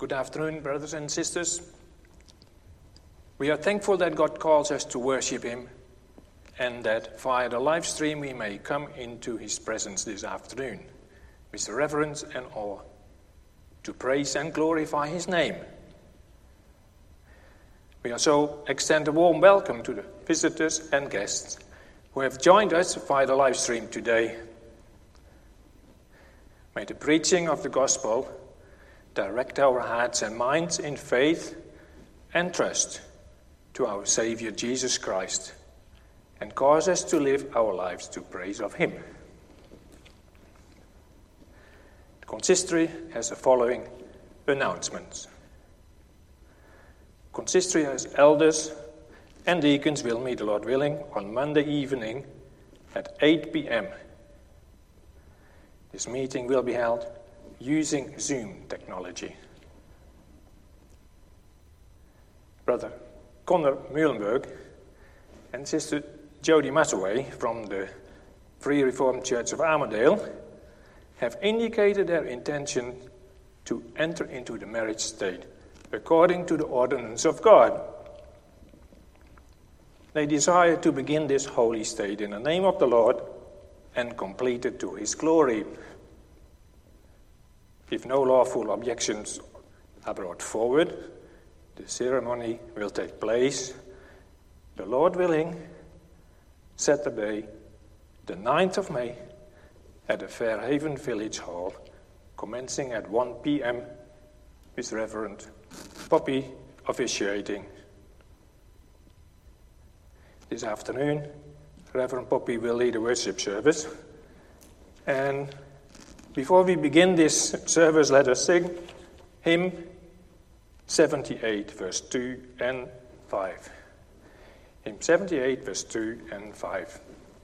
Good afternoon, brothers and sisters. We are thankful that God calls us to worship Him and that via the live stream we may come into His presence this afternoon with reverence and awe to praise and glorify His name. We also extend a warm welcome to the visitors and guests who have joined us via the live stream today. May the preaching of the gospel direct our hearts and minds in faith and trust to our Savior Jesus Christ and cause us to live our lives to praise of Him. The consistory has the following announcements. Consistory as elders and deacons will meet, the Lord willing, on Monday evening at 8 p.m. This meeting will be held using Zoom technology. Brother Connor Muhlenberg and Sister Jody Massaway from the Free Reformed Church of Armadale have indicated their intention to enter into the marriage state according to the ordinance of God. They desire to begin this holy state in the name of the Lord and complete it to His glory. If no lawful objections are brought forward, the ceremony will take place, the Lord willing, Saturday, the 9th of May, at the Fairhaven Village Hall, commencing at 1 p.m. with Reverend Poppy officiating. This afternoon, Reverend Poppy will lead a worship service, and before we begin this service, let us sing hymn 78, verse 2 and 5. Hymn 78, verse 2 and 5.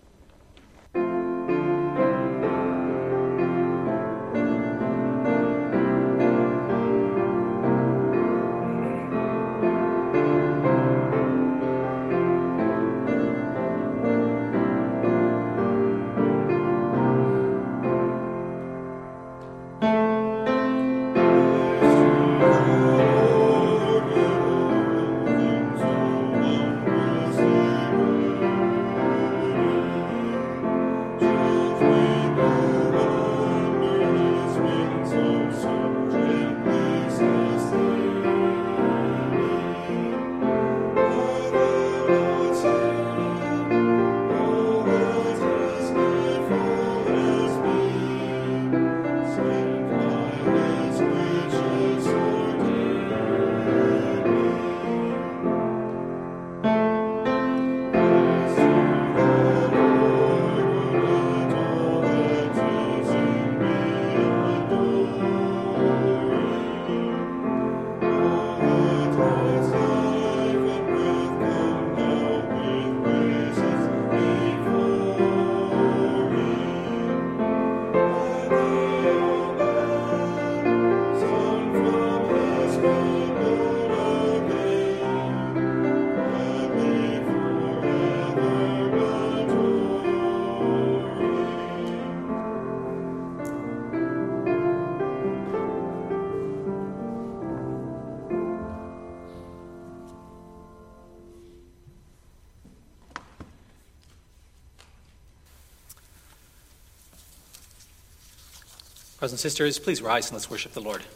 Brothers and sisters, please rise and let's worship the Lord.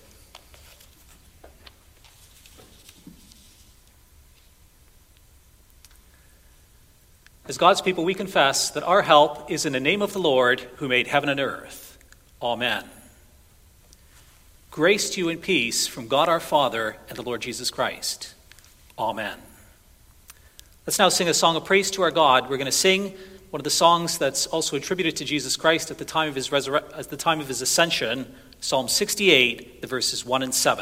As God's people, we confess that our help is in the name of the Lord who made heaven and earth. Amen. Grace to you and peace from God our Father and the Lord Jesus Christ. Amen. Let's now sing a song of praise to our God. We're going to sing one of the songs that's also attributed to Jesus Christ at the time of his ascension, Psalm 68, the verses 1 and 7.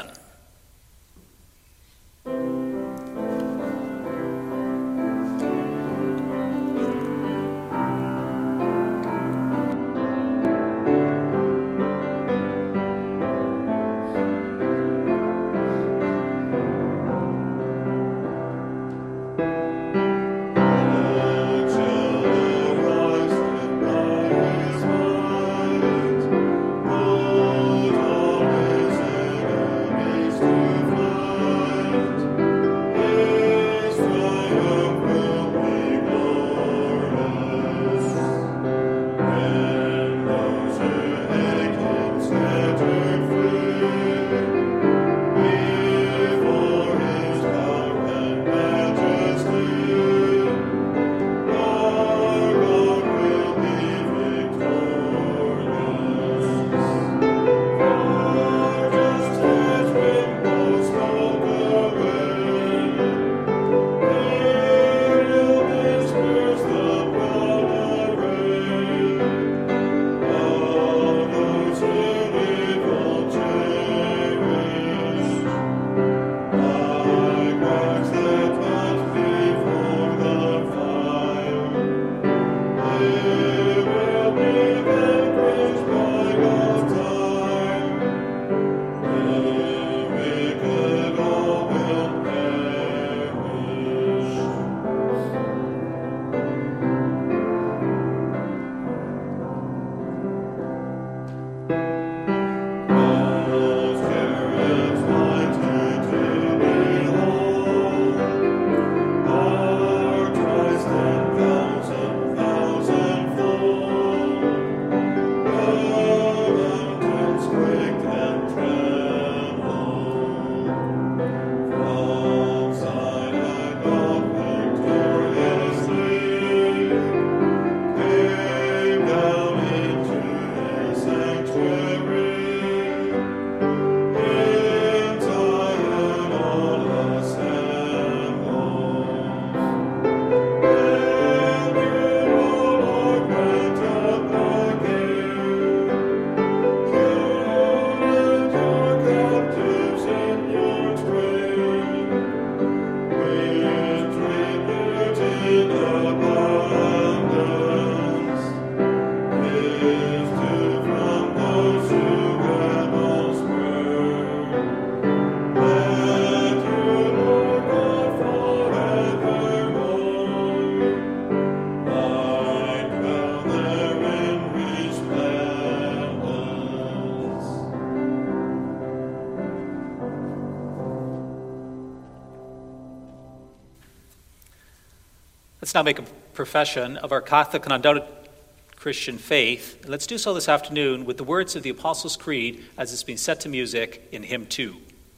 Amen. Let's now make a profession of our Catholic and undoubted Christian faith. And let's do so this afternoon with the words of the Apostles' Creed as it's been set to music in Hymn 2.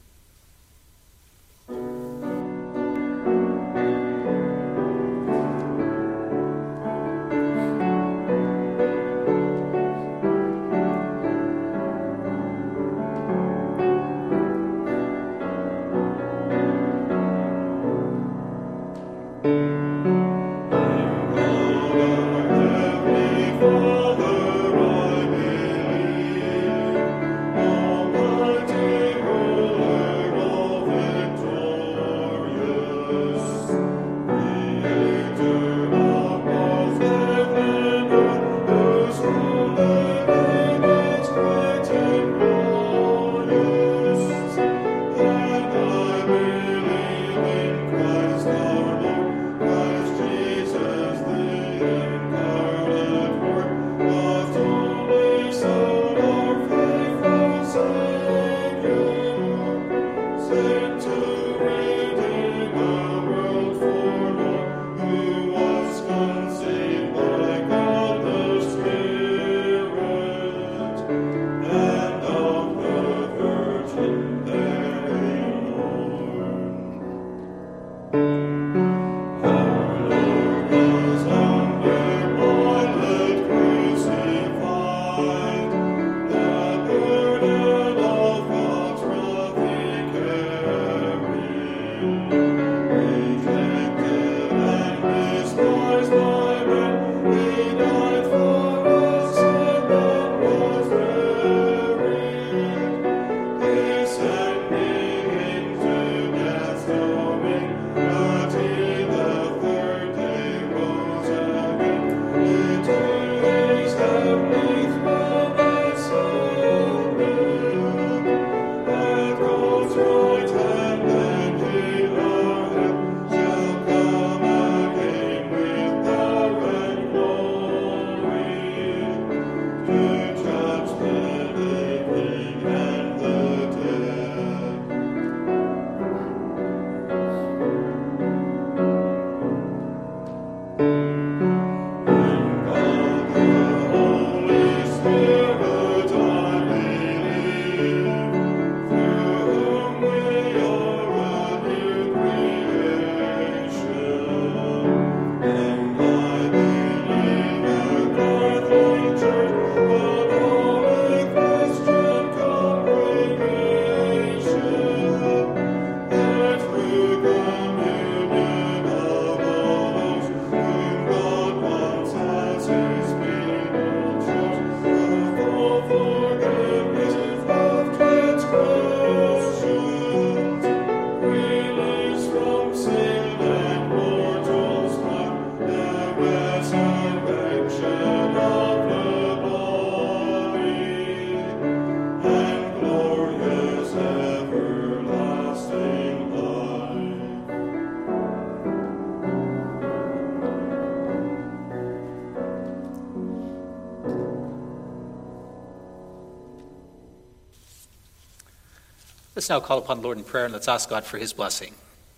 Let's now call upon the Lord in prayer, and let's ask God for His blessing.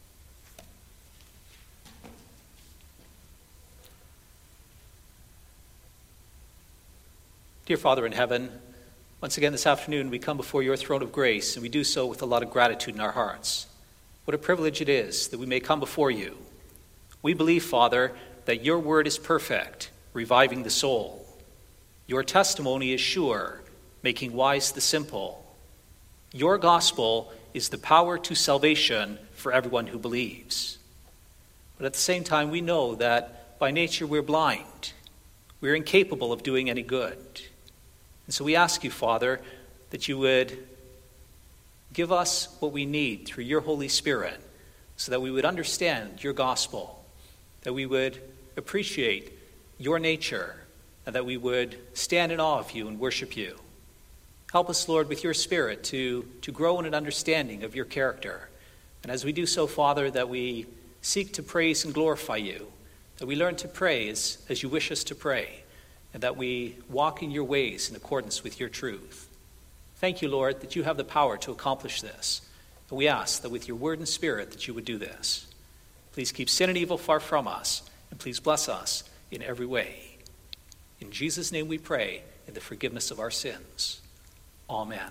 Dear Father in heaven, once again this afternoon we come before your throne of grace, and we do so with a lot of gratitude in our hearts. What a privilege it is that we may come before you. We believe, Father, that your word is perfect, reviving the soul. Your testimony is sure, making wise the simple. Your gospel is the power to salvation for everyone who believes. But at the same time, we know that by nature we're blind. We're incapable of doing any good. And so we ask you, Father, that you would give us what we need through your Holy Spirit so that we would understand your gospel, that we would appreciate your nature, and that we would stand in awe of you and worship you. Help us, Lord, with your Spirit to grow in an understanding of your character. And as we do so, Father, that we seek to praise and glorify you, that we learn to pray as you wish us to pray, and that we walk in your ways in accordance with your truth. Thank you, Lord, that you have the power to accomplish this. And we ask that with your word and Spirit that you would do this. Please keep sin and evil far from us, and please bless us in every way. In Jesus' name we pray, in the forgiveness of our sins. Amen.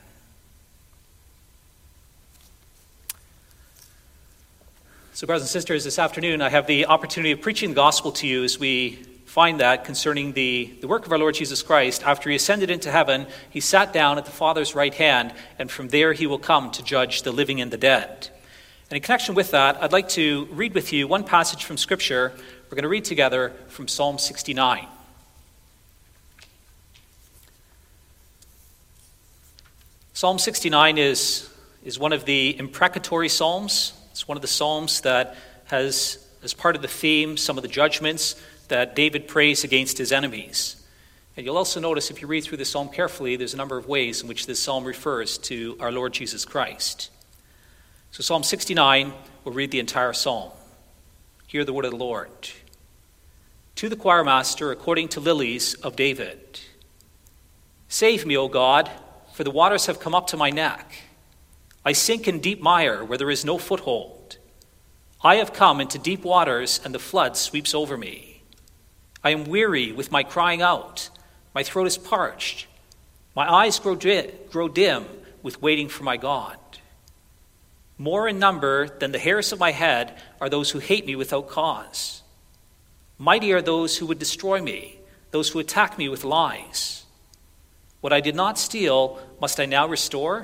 So, brothers and sisters, this afternoon I have the opportunity of preaching the gospel to you as we find that concerning the work of our Lord Jesus Christ. After he ascended into heaven, he sat down at the Father's right hand, and from there he will come to judge the living and the dead. And in connection with that, I'd like to read with you one passage from Scripture. We're going to read together from Psalm 69. Psalm 69 is one of the imprecatory psalms. It's one of the psalms that has, as part of the theme, some of the judgments that David prays against his enemies. And you'll also notice, if you read through the psalm carefully, there's a number of ways in which this psalm refers to our Lord Jesus Christ. So Psalm 69, we'll read the entire psalm. Hear the word of the Lord. To the choir master, according to lilies of David. Save me, O God, for the waters have come up to my neck. I sink in deep mire where there is no foothold. I have come into deep waters, and the flood sweeps over me. I am weary with my crying out. My throat is parched. My eyes grow dim with waiting for my God. More in number than the hairs of my head are those who hate me without cause. Mighty are those who would destroy me, those who attack me with lies. What I did not steal, must I now restore?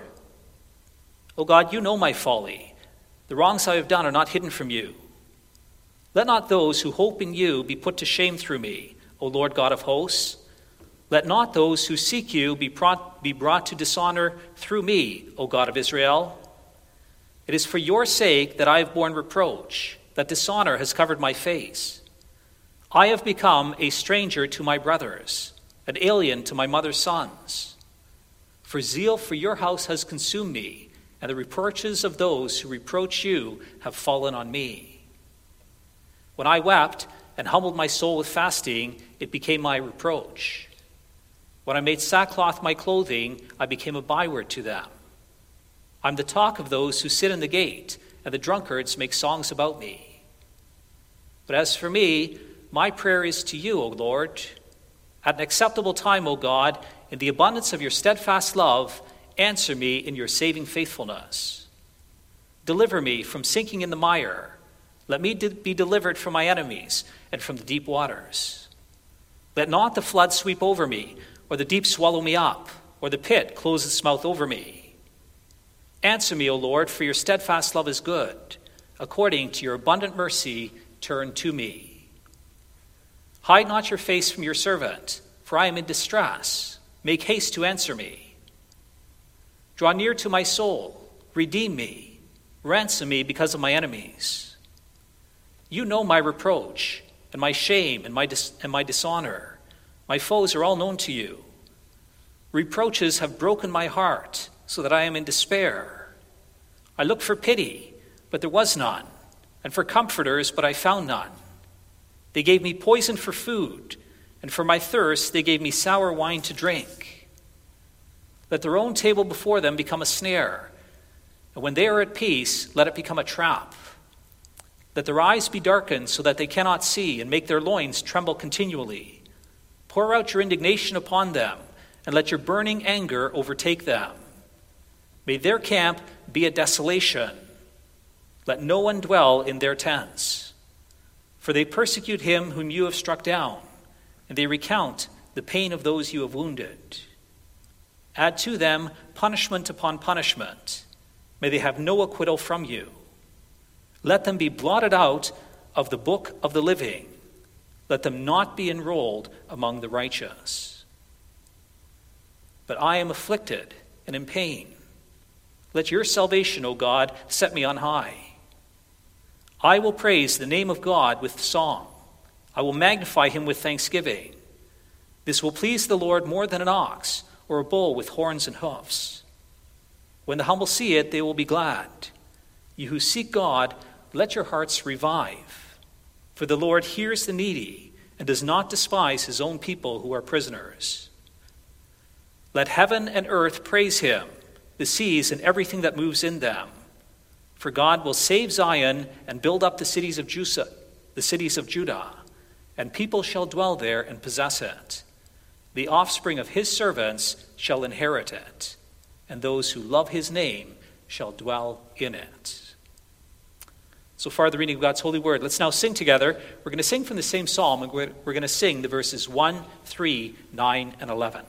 O God, you know my folly. The wrongs I have done are not hidden from you. Let not those who hope in you be put to shame through me, O Lord God of hosts. Let not those who seek you be brought to dishonor through me, O God of Israel. It is for your sake that I have borne reproach, that dishonor has covered my face. I have become a stranger to my brothers, an alien to my mother's sons. For zeal for your house has consumed me, and the reproaches of those who reproach you have fallen on me. When I wept and humbled my soul with fasting, it became my reproach. When I made sackcloth my clothing, I became a byword to them. I'm the talk of those who sit in the gate, and the drunkards make songs about me. But as for me, my prayer is to you, O Lord. At an acceptable time, O God, in the abundance of your steadfast love, answer me in your saving faithfulness. Deliver me from sinking in the mire. Let me be delivered from my enemies and from the deep waters. Let not the flood sweep over me, or the deep swallow me up, or the pit close its mouth over me. Answer me, O Lord, for your steadfast love is good. According to your abundant mercy, turn to me. Hide not your face from your servant, for I am in distress. Make haste to answer me. Draw near to my soul, redeem me, ransom me because of my enemies. You know my reproach, and my shame, and my dishonor. My foes are all known to you. Reproaches have broken my heart, so that I am in despair. I looked for pity, but there was none, and for comforters, but I found none. They gave me poison for food, and for my thirst they gave me sour wine to drink. Let their own table before them become a snare, and when they are at peace, let it become a trap. Let their eyes be darkened so that they cannot see, and make their loins tremble continually. Pour out your indignation upon them, and let your burning anger overtake them. May their camp be a desolation. Let no one dwell in their tents. For they persecute him whom you have struck down, and they recount the pain of those you have wounded. Add to them punishment upon punishment. May they have no acquittal from you. Let them be blotted out of the book of the living. Let them not be enrolled among the righteous. But I am afflicted and in pain. Let your salvation, O God, set me on high. I will praise the name of God with song. I will magnify him with thanksgiving. This will please the Lord more than an ox, or a bull with horns and hoofs. When the humble see it, they will be glad. You who seek God, let your hearts revive. For the Lord hears the needy and does not despise his own people who are prisoners. Let heaven and earth praise him, the seas and everything that moves in them. For God will save Zion and build up the cities of Judah. and people shall dwell there and possess it. The offspring of his servants shall inherit it, and those who love his name shall dwell in it. So far, the reading of God's holy word. Let's now sing together. We're going to sing from the same psalm, and we're going to sing the verses 1, 3, 9, and 11.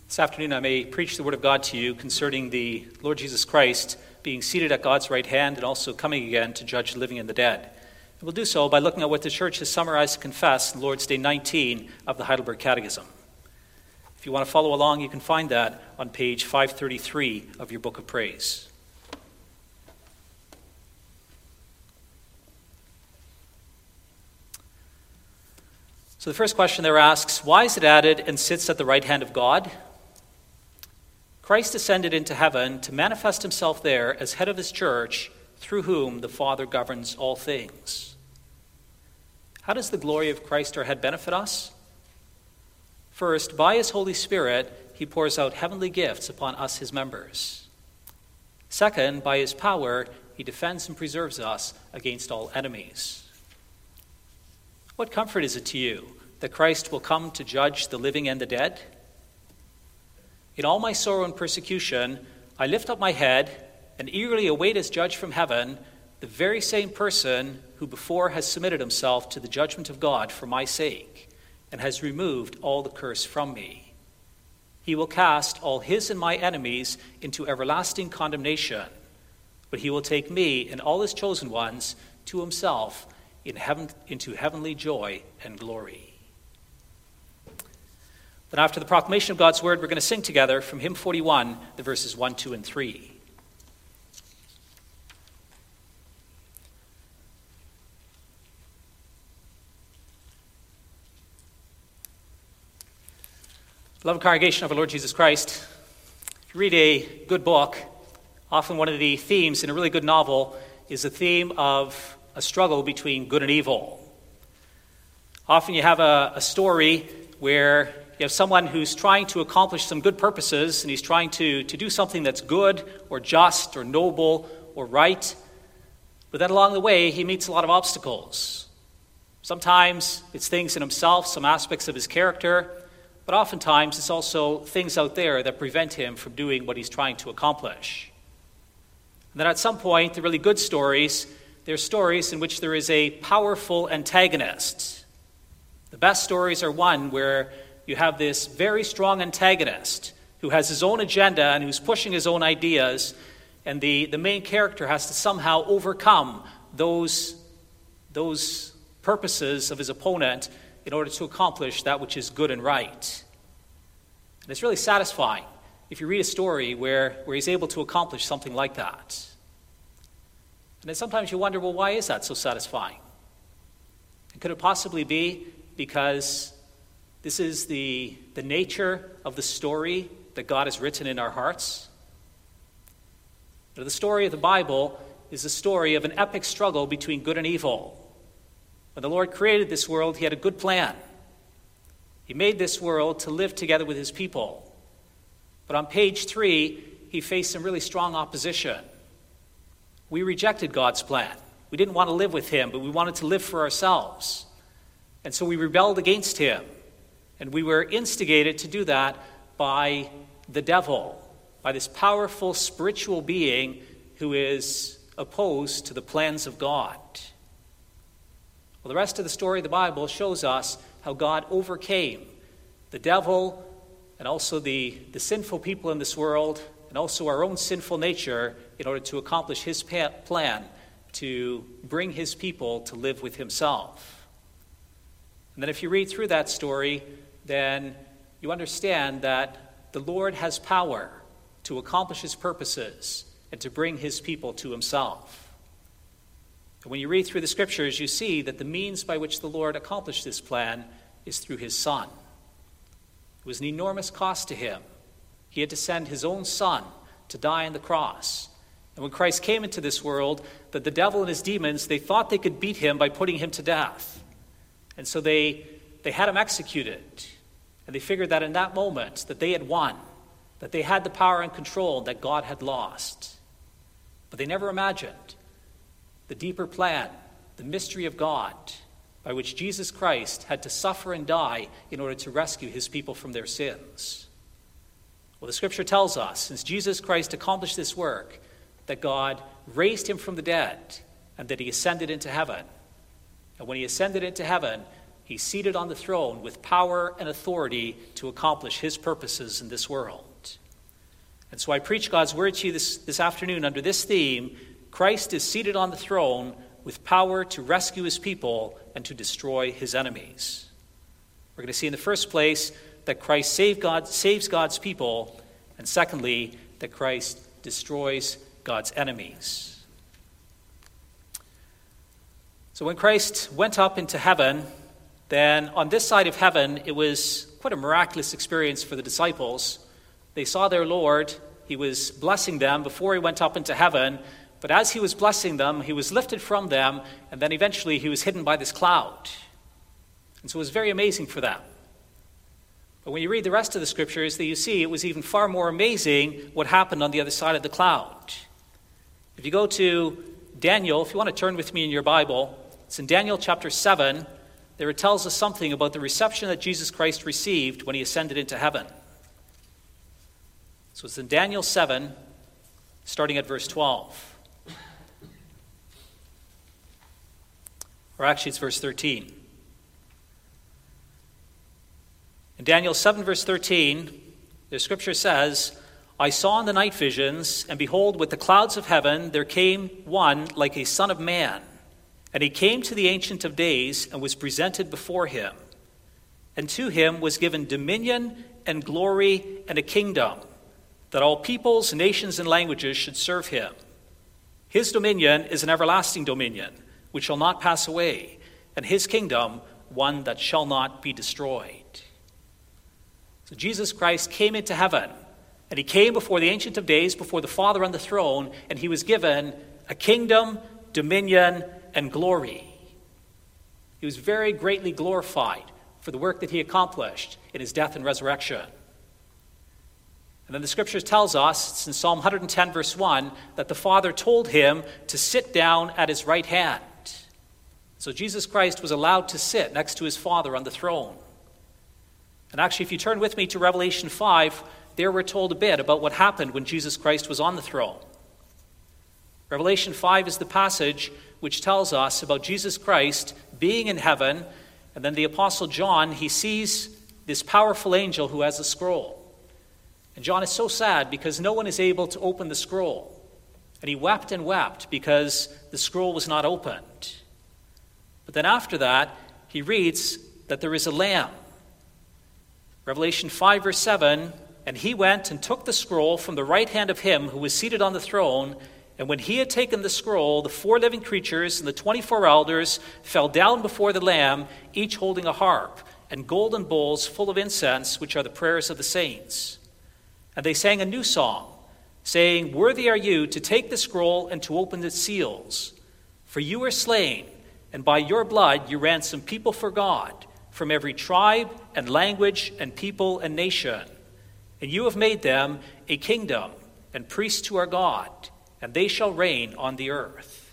This afternoon I may preach the Word of God to you concerning the Lord Jesus Christ being seated at God's right hand and also coming again to judge the living and the dead. And we'll do so by looking at what the Church has summarized and confessed in Lord's Day 19 of the Heidelberg Catechism. If you want to follow along, you can find that on page 533 of your Book of Praise. So the first question there asks, why is it added and sits at the right hand of God? Christ ascended into heaven to manifest himself there as head of his church, through whom the Father governs all things. How does the glory of Christ our head benefit us? First, by his Holy Spirit, he pours out heavenly gifts upon us, his members. Second, by his power, he defends and preserves us against all enemies. What comfort is it to you that Christ will come to judge the living and the dead? In all my sorrow and persecution, I lift up my head and eagerly await as judge from heaven the very same person who before has submitted himself to the judgment of God for my sake and has removed all the curse from me. He will cast all his and my enemies into everlasting condemnation, but he will take me and all his chosen ones to himself into heavenly joy and glory. Then after the proclamation of God's word, we're going to sing together from hymn 41, the verses 1, 2, and 3. Beloved congregation of our Lord Jesus Christ, if you read a good book, often one of the themes in a really good novel is the theme of a struggle between good and evil. Often you have a story where you have someone who's trying to accomplish some good purposes, and he's trying to do something that's good or just or noble or right. But then along the way, he meets a lot of obstacles. Sometimes it's things in himself, some aspects of his character, but oftentimes it's also things out there that prevent him from doing what he's trying to accomplish. And then at some point, the really good stories, they're stories in which there is a powerful antagonist. The best stories are one where you have this very strong antagonist who has his own agenda and who's pushing his own ideas, and the main character has to somehow overcome those purposes of his opponent in order to accomplish that which is good and right. And it's really satisfying if you read a story where he's able to accomplish something like that. And then sometimes you wonder, well, why is that so satisfying? And could it possibly be because this is the nature of the story that God has written in our hearts? Now, the story of the Bible is the story of an epic struggle between good and evil. When the Lord created this world, he had a good plan. He made this world to live together with his people. But on page 3, he faced some really strong opposition. We rejected God's plan. We didn't want to live with him, but we wanted to live for ourselves. And so we rebelled against him. And we were instigated to do that by the devil, by this powerful spiritual being who is opposed to the plans of God. Well, the rest of the story of the Bible shows us how God overcame the devil and also the sinful people in this world and also our own sinful nature in order to accomplish his plan to bring his people to live with himself. And then if you read through that story, then you understand that the Lord has power to accomplish his purposes and to bring his people to himself. And when you read through the scriptures, you see that the means by which the Lord accomplished this plan is through his Son. It was an enormous cost to him. He had to send his own Son to die on the cross. And when Christ came into this world, that the devil and his demons, they thought they could beat him by putting him to death. And so they had him executed. And they figured that in that moment that they had won, that they had the power and control that God had lost. But they never imagined the deeper plan, the mystery of God, by which Jesus Christ had to suffer and die in order to rescue his people from their sins. Well, the scripture tells us, since Jesus Christ accomplished this work, that God raised him from the dead and that he ascended into heaven. And when he ascended into heaven, He's seated on the throne with power and authority to accomplish his purposes in this world. And so I preach God's word to you this afternoon under this theme: Christ is seated on the throne with power to rescue his people and to destroy his enemies. We're going to see in the first place that Christ saves God's people, and secondly, that Christ destroys God's enemies. So when Christ went up into heaven, then on this side of heaven, it was quite a miraculous experience for the disciples. They saw their Lord. He was blessing them before he went up into heaven. But as he was blessing them, he was lifted from them, and then eventually he was hidden by this cloud. And so it was very amazing for them. But when you read the rest of the scriptures, you see it was even far more amazing what happened on the other side of the cloud. If you go to Daniel, if you want to turn with me in your Bible, it's in Daniel chapter 7. There it tells us something about the reception that Jesus Christ received when he ascended into heaven. So it's in Daniel 7, starting at verse 12. Or actually, it's verse 13. In Daniel 7, verse 13, the scripture says, "I saw in the night visions, and behold, with the clouds of heaven there came one like a son of man. And he came to the Ancient of Days and was presented before him. And to him was given dominion and glory and a kingdom, that all peoples, nations, and languages should serve him. His dominion is an everlasting dominion, which shall not pass away, and his kingdom one that shall not be destroyed." So Jesus Christ came into heaven, and he came before the Ancient of Days, before the Father on the throne, and he was given a kingdom, dominion, and glory. He was very greatly glorified for the work that he accomplished in his death and resurrection. And then the scriptures tells us, it's in Psalm 110 verse 1, that the Father told him to sit down at his right hand. So Jesus Christ was allowed to sit next to his Father on the throne. And actually, if you turn with me to Revelation 5, there we're told a bit about what happened when Jesus Christ was on the throne. Revelation 5 is the passage which tells us about Jesus Christ being in heaven, and then the Apostle John, he sees this powerful angel who has a scroll. And John is so sad because no one is able to open the scroll. And he wept and wept because the scroll was not opened. But then after that, he reads that there is a lamb. Revelation 5 verse 7, "And he went and took the scroll from the right hand of him who was seated on the throne, and when he had taken the scroll, the 4 living creatures and the 24 elders fell down before the Lamb, each holding a harp and golden bowls full of incense, which are the prayers of the saints. And they sang a new song, saying, 'Worthy are you to take the scroll and to open its seals. For you were slain, and by your blood you ransomed people for God, from every tribe and language and people and nation. And you have made them a kingdom and priests to our God, and they shall reign on the earth.'"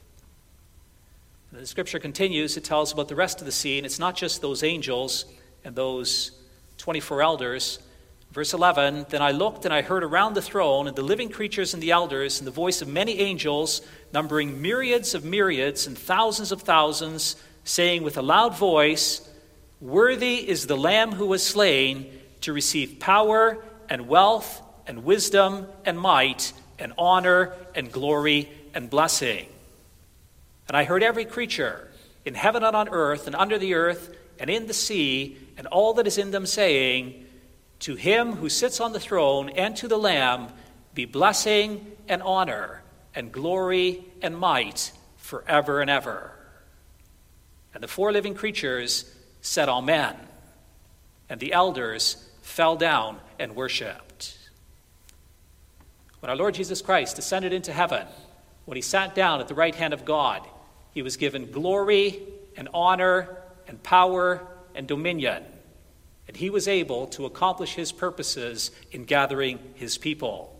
And the scripture continues. It tells about the rest of the scene. It's not just those angels and those 24 elders. Verse 11, "Then I looked and I heard around the throne and the living creatures and the elders and the voice of many angels, numbering myriads of myriads and thousands of thousands, saying with a loud voice, 'Worthy is the Lamb who was slain to receive power and wealth and wisdom and might and honor and glory and blessing.' And I heard every creature in heaven and on earth and under the earth and in the sea and all that is in them saying, 'To him who sits on the throne and to the Lamb be blessing and honor and glory and might forever and ever.' And the 4 living creatures said, 'Amen.' And the elders fell down and worshipped." When our Lord Jesus Christ ascended into heaven, when he sat down at the right hand of God, he was given glory and honor and power and dominion. And he was able to accomplish his purposes in gathering his people.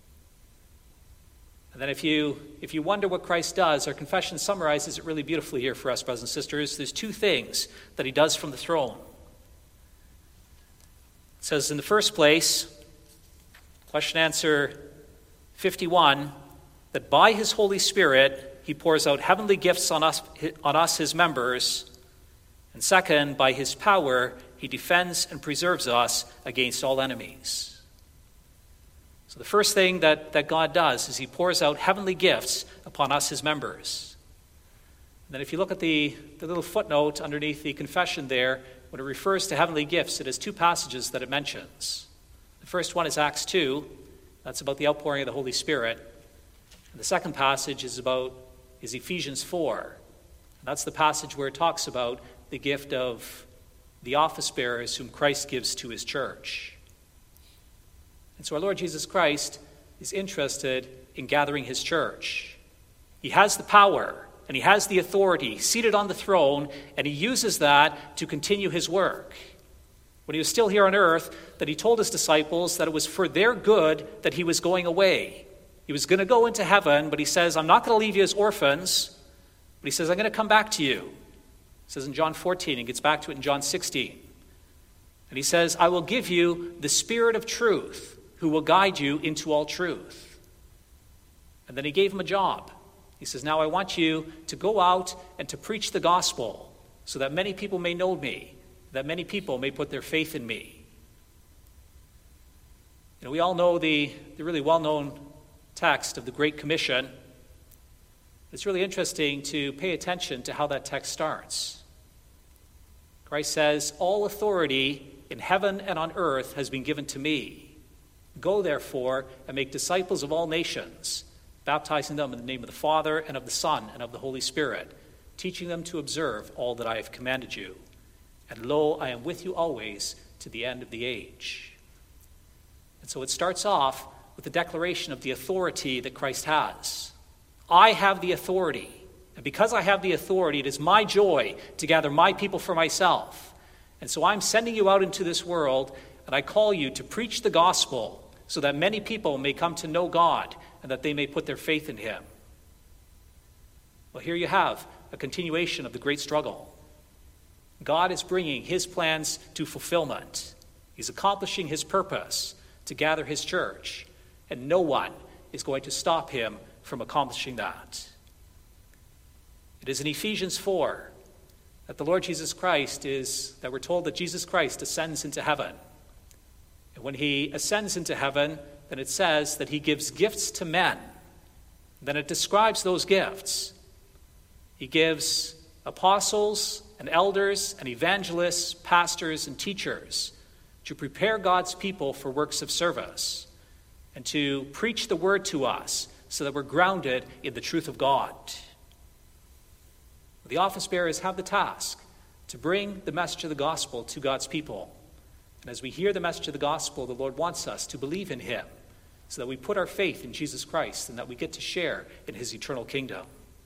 And then if you wonder what Christ does, our confession summarizes it really beautifully here for us, brothers and sisters. There's 2 things that he does from the throne. It says in the first place, question answer 51, that by his Holy Spirit he pours out heavenly gifts on us his members. And second, by his power, he defends and preserves us against all enemies. So the first thing that God does is he pours out heavenly gifts upon us, his members. And then if you look at the little footnote underneath the confession there, when it refers to heavenly gifts, it has two passages that it mentions. The first one is Acts 2. That's about the outpouring of the Holy Spirit. And the second passage is Ephesians 4. And that's the passage where it talks about the gift of the office bearers whom Christ gives to his church. And so our Lord Jesus Christ is interested in gathering his church. He has the power and he has the authority seated on the throne, and he uses that to continue his work. When he was still here on earth, that he told his disciples that it was for their good that he was going away. He was going to go into heaven, but he says, I'm not going to leave you as orphans, but he says, I'm going to come back to you. It says in John 14, and gets back to it in John 16. And he says, I will give you the Spirit of truth, who will guide you into all truth. And then he gave him a job. He says, now I want you to go out and to preach the gospel so that many people may know me, that many people may put their faith in me. You know, we all know the really well-known text of the Great Commission. It's really interesting to pay attention to how that text starts. Christ says, all authority in heaven and on earth has been given to me. Go, therefore, and make disciples of all nations, baptizing them in the name of the Father and of the Son and of the Holy Spirit, teaching them to observe all that I have commanded you. And lo, I am with you always to the end of the age. And so it starts off with the declaration of the authority that Christ has. I have the authority. And because I have the authority, it is my joy to gather my people for myself. And so I'm sending you out into this world, and I call you to preach the gospel so that many people may come to know God and that they may put their faith in him. Well, here you have a continuation of the great struggle. God is bringing his plans to fulfillment. He's accomplishing his purpose to gather his church, and no one is going to stop him from accomplishing that. It is in Ephesians 4 that the Lord Jesus Christ that we're told that Jesus Christ ascends into heaven. And when he ascends into heaven, then it says that he gives gifts to men. Then it describes those gifts. He gives apostles and elders and evangelists, pastors and teachers to prepare God's people for works of service and to preach the word to us so that we're grounded in the truth of God. The office bearers have the task to bring the message of the gospel to God's people. And as we hear the message of the gospel, the Lord wants us to believe in him so that we put our faith in Jesus Christ and that we get to share in his eternal kingdom.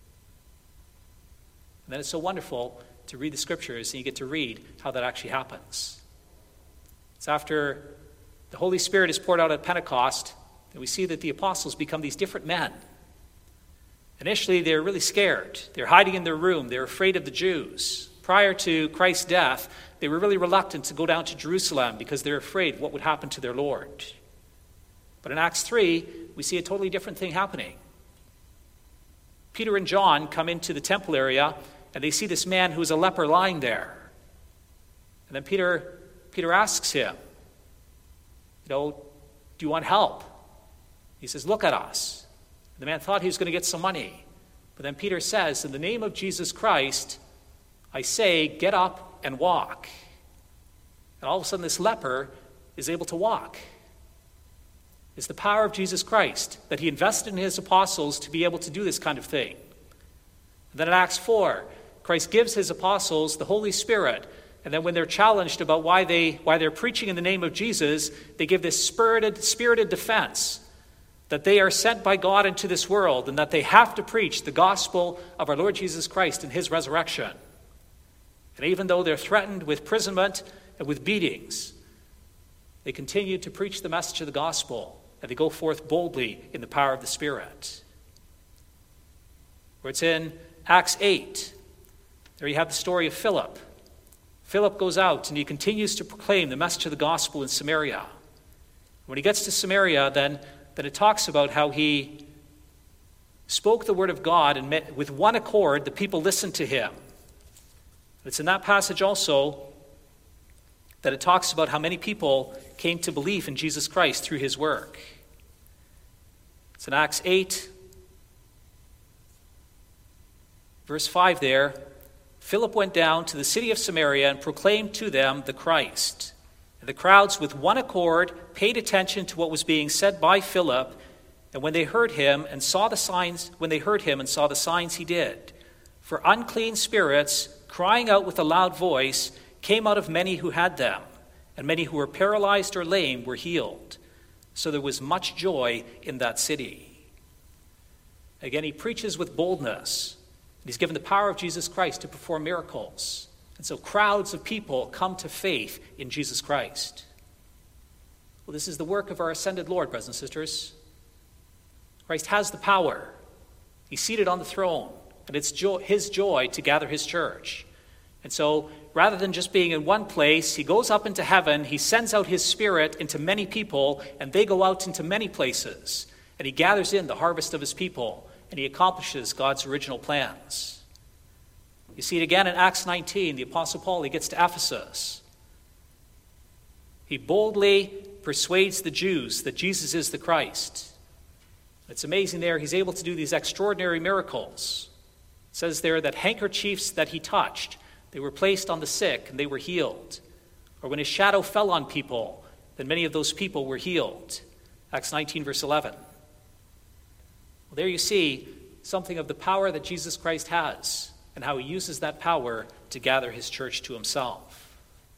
And then it's so wonderful to read the scriptures and you get to read how that actually happens. It's after the Holy Spirit is poured out at Pentecost that we see that the apostles become these different men. Initially, they're really scared. They're hiding in their room. They're afraid of the Jews. Prior to Christ's death, they were really reluctant to go down to Jerusalem because they're afraid what would happen to their Lord. But in Acts 3, we see a totally different thing happening. Peter and John come into the temple area, and they see this man who is a leper lying there. And then Peter asks him, do you want help? He says, look at us. The man thought he was going to get some money. But then Peter says, in the name of Jesus Christ, I say, get up and walk. And all of a sudden this leper is able to walk. It's the power of Jesus Christ that he invested in his apostles to be able to do this kind of thing. And then in Acts 4, Christ gives his apostles the Holy Spirit. And then when they're challenged about why they're preaching in the name of Jesus, they give this spirited defense that they are sent by God into this world and that they have to preach the gospel of our Lord Jesus Christ and his resurrection. And even though they're threatened with imprisonment and with beatings, they continue to preach the message of the gospel, and they go forth boldly in the power of the Spirit. Where it's in Acts 8, there you have the story of Philip. Philip goes out and he continues to proclaim the message of the gospel in Samaria. When he gets to Samaria, then it talks about how he spoke the word of God, and with one accord, the people listened to him. It's in that passage also that it talks about how many people came to believe in Jesus Christ through his work. It's in Acts 8, verse 5 there. Philip went down to the city of Samaria and proclaimed to them the Christ. And the crowds with one accord paid attention to what was being said by Philip, and when they heard him and saw the signs he did. For unclean spirits, crying out with a loud voice, came out of many who had them, and many who were paralyzed or lame were healed. So there was much joy in that city. Again, he preaches with boldness. He's given the power of Jesus Christ to perform miracles. And so crowds of people come to faith in Jesus Christ. Well, this is the work of our ascended Lord, brothers and sisters. Christ has the power. He's seated on the throne, and it's his joy to gather his church. And so, rather than just being in one place, he goes up into heaven, he sends out his Spirit into many people, and they go out into many places. And he gathers in the harvest of his people, and he accomplishes God's original plans. You see it again in Acts 19. The Apostle Paul, he gets to Ephesus. He boldly persuades the Jews that Jesus is the Christ. It's amazing there, he's able to do these extraordinary miracles. It says there that handkerchiefs that he touched, they were placed on the sick and they were healed. Or when his shadow fell on people, then many of those people were healed. Acts 19, verse 11. Well, there you see something of the power that Jesus Christ has and how he uses that power to gather his church to himself.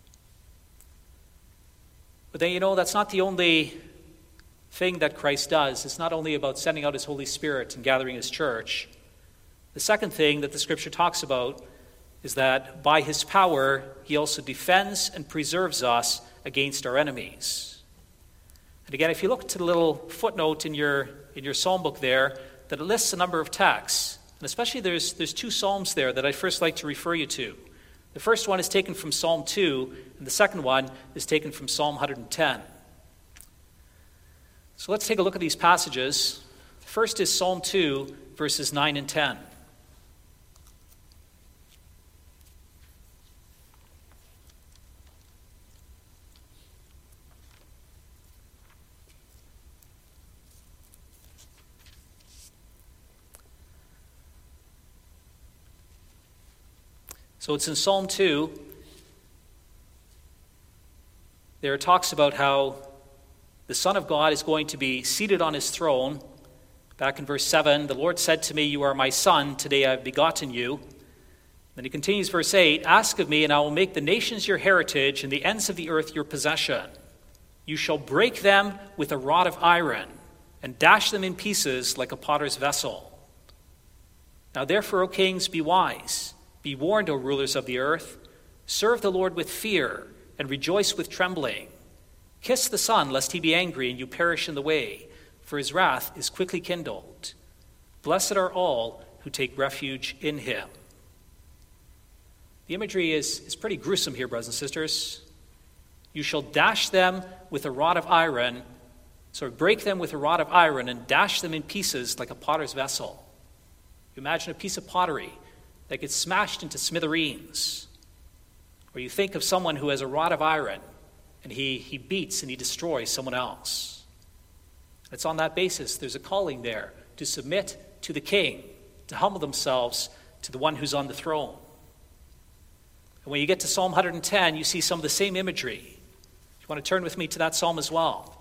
But then, that's not the only thing that Christ does. It's not only about sending out his Holy Spirit and gathering his church. The second thing that the Scripture talks about is that by his power, he also defends and preserves us against our enemies. And again, if you look to the little footnote in your psalm book there, that it lists a number of texts. And especially there's two psalms there that I'd first like to refer you to. The first one is taken from Psalm 2, and the second one is taken from Psalm 110. So let's take a look at these passages. First is Psalm 2, verses 9 and 10. So it's in Psalm 2. There it talks about how the Son of God is going to be seated on his throne. Back in verse 7, the Lord said to me, "You are my son, today I have begotten you." Then he continues, verse 8, "Ask of me, and I will make the nations your heritage, and the ends of the earth your possession. You shall break them with a rod of iron, and dash them in pieces like a potter's vessel. Now therefore, O kings, be wise. Be warned, O rulers of the earth. Serve the Lord with fear, and rejoice with trembling. Kiss the Son, lest he be angry, and you perish in the way, for his wrath is quickly kindled. Blessed are all who take refuge in him." The imagery is pretty gruesome here, brothers and sisters. You shall dash them with a rod of iron, break them with a rod of iron and dash them in pieces like a potter's vessel. You imagine a piece of pottery that gets smashed into smithereens. Or you think of someone who has a rod of iron and he beats and he destroys someone else. It's on that basis there's a calling there to submit to the king, to humble themselves to the one who's on the throne. And when you get to Psalm 110, you see some of the same imagery. If you want to turn with me to that psalm as well.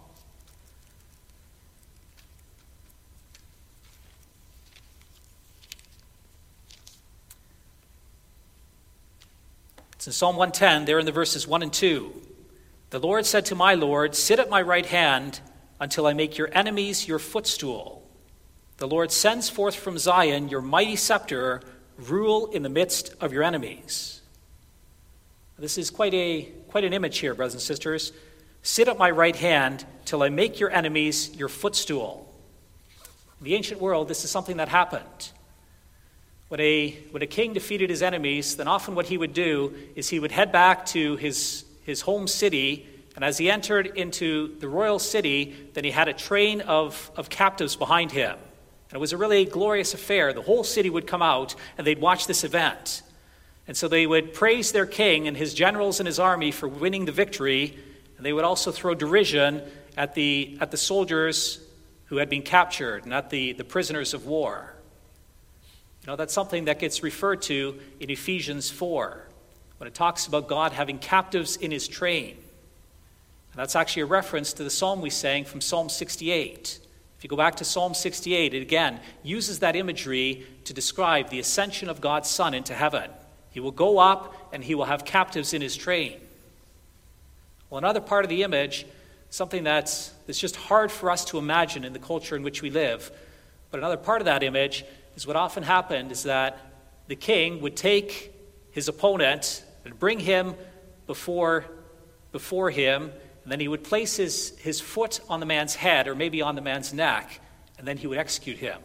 It's in Psalm 110, there in the verses 1 and 2. "The Lord said to my Lord, sit at my right hand until I make your enemies your footstool. The Lord sends forth from Zion your mighty scepter, rule in the midst of your enemies." This is quite an image here, brothers and sisters. Sit at my right hand till I make your enemies your footstool. In the ancient world, this is something that happened. When a king defeated his enemies, then often what he would do is he would head back to his home city, and as he entered into the royal city, then he had a train of captives behind him. And it was a really glorious affair. The whole city would come out, and they'd watch this event. And so they would praise their king and his generals and his army for winning the victory, and they would also throw derision at the soldiers who had been captured and at the prisoners of war. That's something that gets referred to in Ephesians 4, when it talks about God having captives in his train. And that's actually a reference to the psalm we sang from Psalm 68. If you go back to Psalm 68, it again uses that imagery to describe the ascension of God's Son into heaven. He will go up and he will have captives in his train. Well, another part of the image, something that's just hard for us to imagine in the culture in which we live, but another part of that image is what often happened is that the king would take his opponent and bring him before him, and then he would place his foot on the man's head or maybe on the man's neck, and then he would execute him.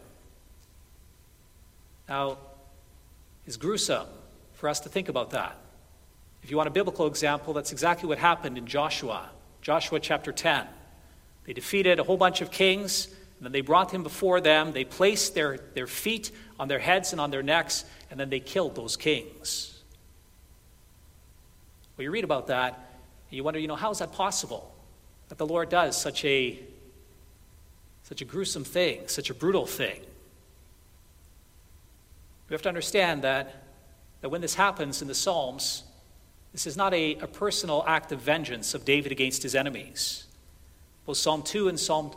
Now, it's gruesome for us to think about that. If you want a biblical example, that's exactly what happened in Joshua chapter 10. They defeated a whole bunch of kings, and then they brought him before them. They placed their feet on their heads and on their necks, and then they killed those kings. Well, you read about that, and you wonder, how is that possible? That the Lord does such a gruesome thing, such a brutal thing. We have to understand that when this happens in the Psalms, this is not a personal act of vengeance of David against his enemies. Both Psalm 2 and Psalm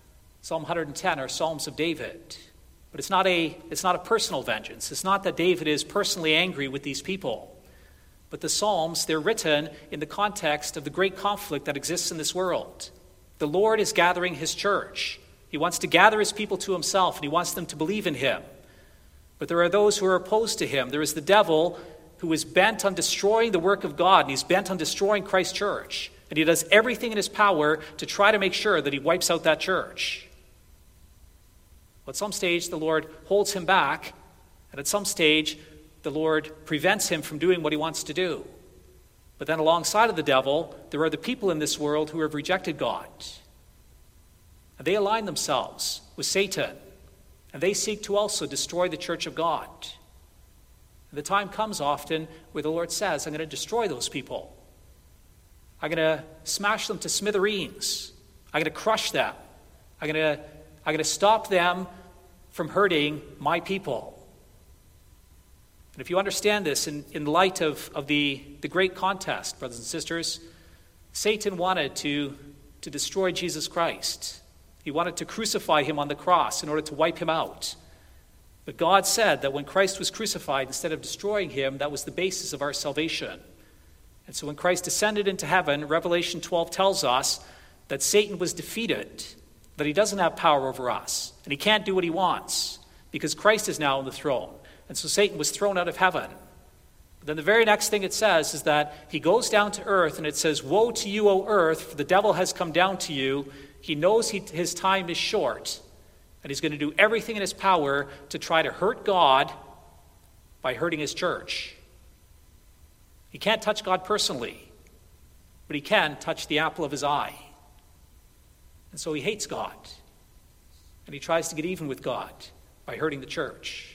110 are Psalms of David. But it's not a personal vengeance. It's not that David is personally angry with these people. But the Psalms, they're written in the context of the great conflict that exists in this world. The Lord is gathering his church. He wants to gather his people to himself, and he wants them to believe in him. But there are those who are opposed to him. There is the devil who is bent on destroying the work of God, and he's bent on destroying Christ's church. And he does everything in his power to try to make sure that he wipes out that church. At some stage, the Lord holds him back, and at some stage, the Lord prevents him from doing what he wants to do. But then alongside of the devil, there are the people in this world who have rejected God. And they align themselves with Satan, and they seek to also destroy the church of God. And the time comes often where the Lord says, I'm going to destroy those people. I'm going to smash them to smithereens. I'm going to crush them. I'm going to stop them from hurting my people. And if you understand this in light of the great contest, brothers and sisters, Satan wanted to destroy Jesus Christ. He wanted to crucify him on the cross in order to wipe him out. But God said that when Christ was crucified, instead of destroying him, that was the basis of our salvation. And so when Christ ascended into heaven, Revelation 12 tells us that Satan was defeated, that he doesn't have power over us, and he can't do what he wants, because Christ is now on the throne. And so Satan was thrown out of heaven. But then the very next thing it says is that he goes down to earth, and it says, Woe to you, O earth, for the devil has come down to you. He knows his time is short, and he's going to do everything in his power to try to hurt God by hurting his church. He can't touch God personally, but he can touch the apple of his eye. And so he hates God, and he tries to get even with God by hurting the church.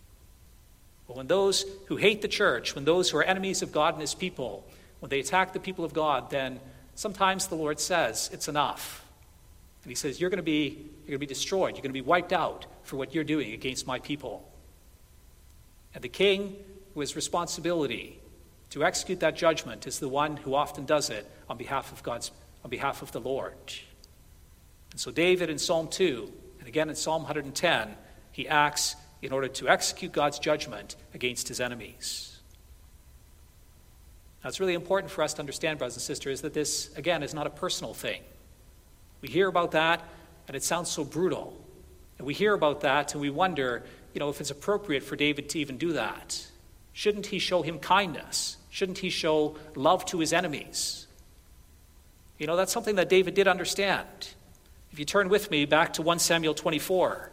But when those who hate the church, when those who are enemies of God and his people, when they attack the people of God, then sometimes the Lord says, it's enough. And he says, you're going to be destroyed. You're going to be wiped out for what you're doing against my people. And the king who has responsibility to execute that judgment is the one who often does it on behalf of the Lord. And so David in Psalm 2, and again in Psalm 110, he acts in order to execute God's judgment against his enemies. Now, it's really important for us to understand, brothers and sisters, that this, again, is not a personal thing. We hear about that, and it sounds so brutal. And we hear about that, and we wonder, if it's appropriate for David to even do that. Shouldn't he show him kindness? Shouldn't he show love to his enemies? That's something that David did understand. If you turn with me back to 1 Samuel 24.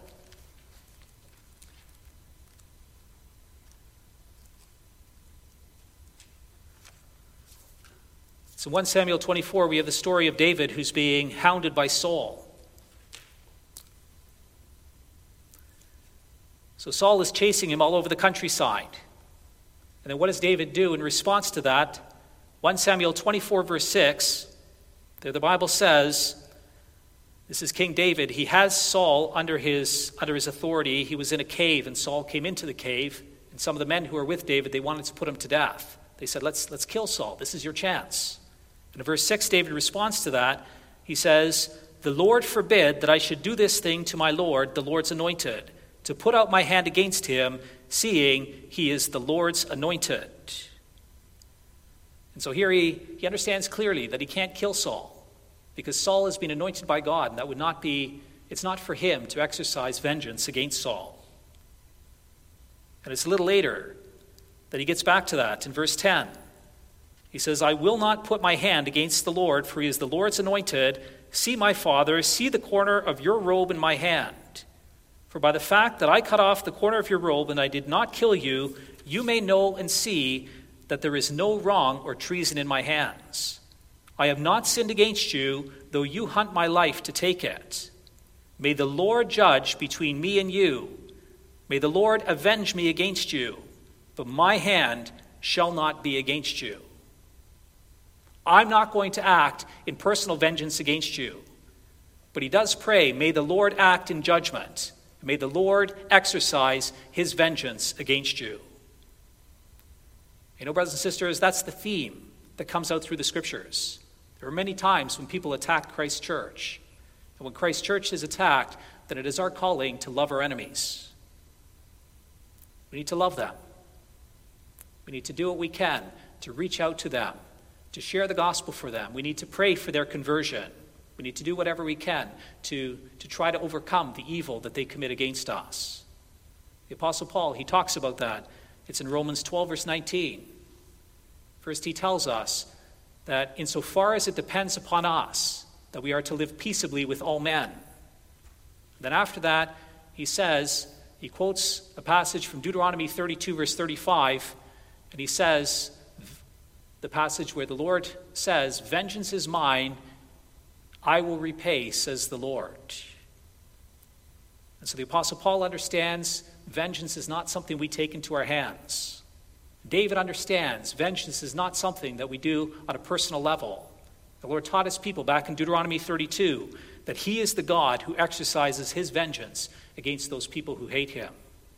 So in 1 Samuel 24, we have the story of David who's being hounded by Saul. So Saul is chasing him all over the countryside. And then what does David do in response to that? 1 Samuel 24, verse 6, there the Bible says, this is King David. He has Saul under his authority. He was in a cave, and Saul came into the cave. And some of the men who were with David, they wanted to put him to death. They said, let's kill Saul. This is your chance. And in verse 6, David responds to that. He says, the Lord forbid that I should do this thing to my Lord, the Lord's anointed, to put out my hand against him, seeing he is the Lord's anointed. And so here he understands clearly that he can't kill Saul, because Saul has been anointed by God, and it's not for him to exercise vengeance against Saul. And it's a little later that he gets back to that in verse 10. He says, I will not put my hand against the Lord, for he is the Lord's anointed. See, my father, see the corner of your robe in my hand. For by the fact that I cut off the corner of your robe and I did not kill you, you may know and see that there is no wrong or treason in my hands. I have not sinned against you, though you hunt my life to take it. May the Lord judge between me and you. May the Lord avenge me against you, but my hand shall not be against you. I'm not going to act in personal vengeance against you. But he does pray, may the Lord act in judgment. May the Lord exercise his vengeance against you. You know, brothers and sisters, that's the theme that comes out through the scriptures. There are many times when people attack Christ's church. And when Christ's church is attacked, then it is our calling to love our enemies. We need to love them. We need to do what we can to reach out to them, to share the gospel for them. We need to pray for their conversion. We need to do whatever we can to try to overcome the evil that they commit against us. The Apostle Paul, he talks about that. It's in Romans 12, verse 19. First, he tells us that insofar as it depends upon us, that we are to live peaceably with all men. Then after that, he quotes a passage from Deuteronomy 32, verse 35, and he says, the passage where the Lord says, vengeance is mine, I will repay, says the Lord. And so the Apostle Paul understands vengeance is not something we take into our hands. David understands vengeance is not something that we do on a personal level. The Lord taught his people back in Deuteronomy 32 that he is the God who exercises his vengeance against those people who hate him.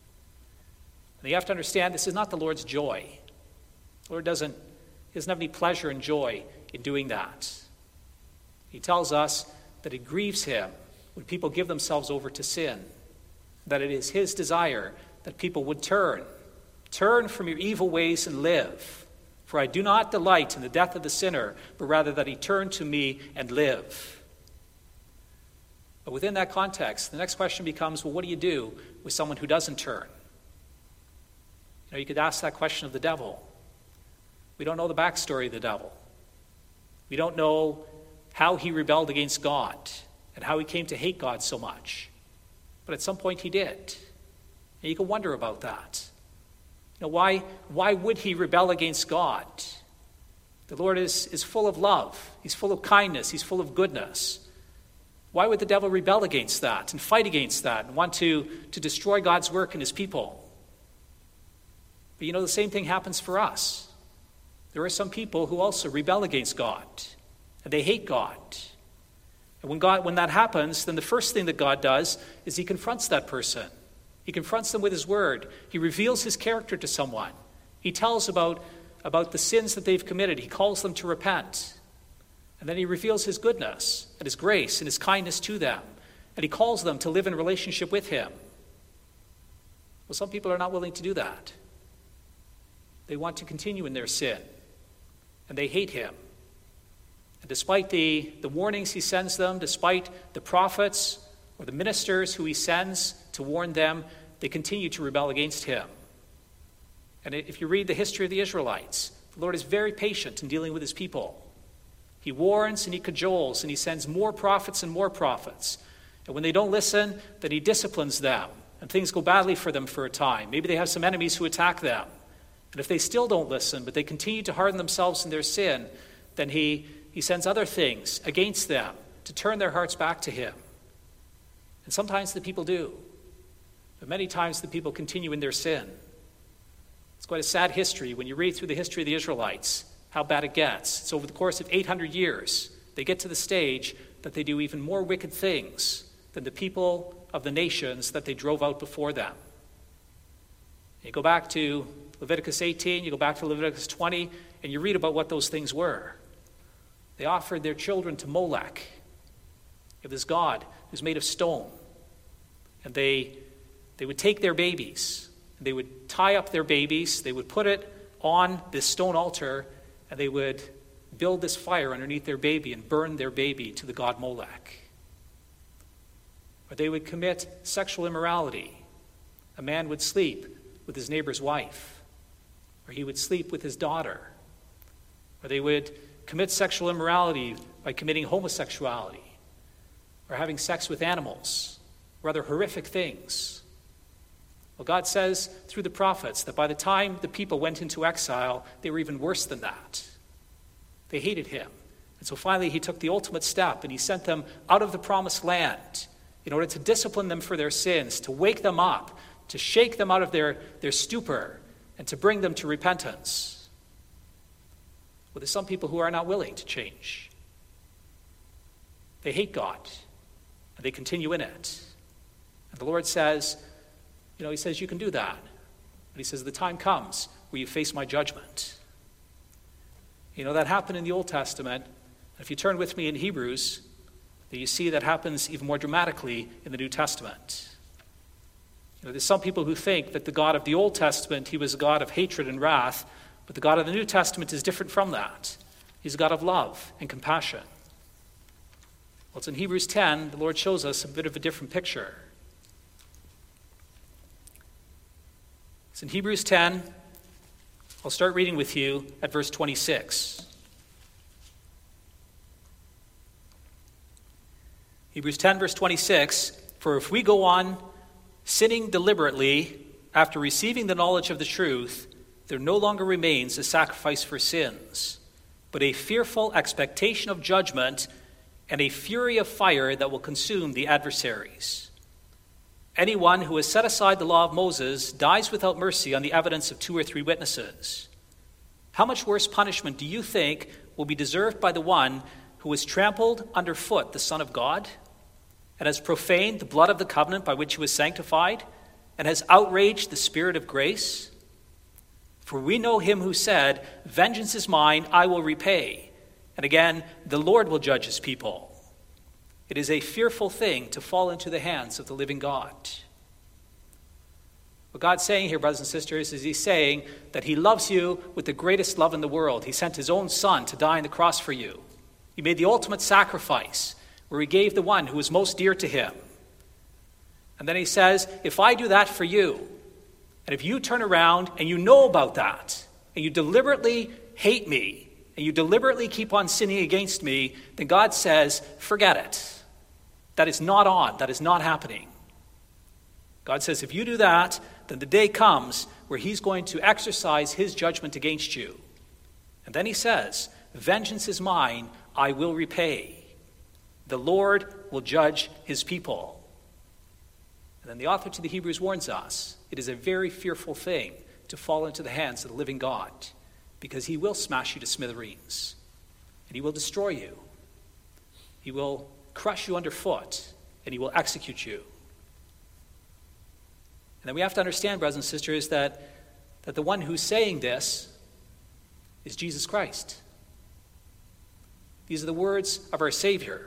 And you have to understand this is not the Lord's joy. The Lord doesn't have any pleasure and joy in doing that. He tells us that it grieves him when people give themselves over to sin, that it is his desire that people would turn from your evil ways and live. For I do not delight in the death of the sinner, but rather that he turn to me and live. But within that context, the next question becomes, well, what do you do with someone who doesn't turn? You could ask that question of the devil. We don't know the backstory of the devil. We don't know how he rebelled against God and how he came to hate God so much. But at some point he did. And you can wonder about that. Why would he rebel against God? The Lord is full of love. He's full of kindness. He's full of goodness. Why would the devil rebel against that and fight against that and want to destroy God's work and his people? But the same thing happens for us. There are some people who also rebel against God, and they hate God. And when that happens, then the first thing that God does is he confronts that person. He confronts them with his word. He reveals his character to someone. He tells about the sins that they've committed. He calls them to repent. And then he reveals his goodness and his grace and his kindness to them. And he calls them to live in relationship with him. Well, some people are not willing to do that. They want to continue in their sin. And they hate him. And despite the warnings he sends them, despite the prophets or the ministers who he sends to warn them, they continue to rebel against him. And if you read the history of the Israelites, the Lord is very patient in dealing with his people. He warns and he cajoles and he sends more prophets and more prophets. And when they don't listen, then he disciplines them. And things go badly for them for a time. Maybe they have some enemies who attack them. And if they still don't listen, but they continue to harden themselves in their sin, then he sends other things against them to turn their hearts back to him. And sometimes the people do. But many times the people continue in their sin. It's quite a sad history when you read through the history of the Israelites, how bad it gets. It's over the course of 800 years, they get to the stage that they do even more wicked things than the people of the nations that they drove out before them. You go back to Leviticus 18, you go back to Leviticus 20, and you read about what those things were. They offered their children to Molech, of this god who's made of stone. And they would take their babies, and they would tie up their babies, they would put it on this stone altar, and they would build this fire underneath their baby and burn their baby to the god Molech. Or they would commit sexual immorality. A man would sleep with his neighbor's wife, or he would sleep with his daughter, or they would commit sexual immorality by committing homosexuality, or having sex with animals, or other horrific things. Well, God says through the prophets that by the time the people went into exile, they were even worse than that. They hated him. And so finally he took the ultimate step and he sent them out of the promised land in order to discipline them for their sins, to wake them up, to shake them out of their stupor, and to bring them to repentance. Well, there's some people who are not willing to change. They hate God, and they continue in it. And the Lord says, he says, you can do that. And he says, the time comes where you face my judgment. That happened in the Old Testament. If you turn with me in Hebrews, then you see that happens even more dramatically in the New Testament. There's some people who think that the God of the Old Testament, he was a God of hatred and wrath, but the God of the New Testament is different from that. He's a God of love and compassion. Well, it's in Hebrews 10, the Lord shows us a bit of a different picture. It's in Hebrews 10. I'll start reading with you at verse 26. Hebrews 10, verse 26, for if we go on sinning deliberately after receiving the knowledge of the truth, there no longer remains a sacrifice for sins, but a fearful expectation of judgment and a fury of fire that will consume the adversaries. Anyone who has set aside the law of Moses dies without mercy on the evidence of 2 or 3 witnesses. How much worse punishment do you think will be deserved by the one who has trampled underfoot the Son of God, and has profaned the blood of the covenant by which he was sanctified, and has outraged the Spirit of grace? For we know him who said, vengeance is mine, I will repay. And again, the Lord will judge his people. It is a fearful thing to fall into the hands of the living God. What God's saying here, brothers and sisters, is he's saying that he loves you with the greatest love in the world. He sent his own Son to die on the cross for you. He made the ultimate sacrifice, where he gave the one who was most dear to him. And then he says, if I do that for you, and if you turn around and you know about that, and you deliberately hate me, and you deliberately keep on sinning against me, then God says, forget it. That is not on. That is not happening. God says, if you do that, then the day comes where he's going to exercise his judgment against you. And then he says, vengeance is mine, I will repay. The Lord will judge his people. And then the author to the Hebrews warns us, it is a very fearful thing to fall into the hands of the living God, because he will smash you to smithereens, and he will destroy you. He will crush you underfoot, and he will execute you. And then we have to understand, brothers and sisters, that the one who's saying this is Jesus Christ. These are the words of our Savior.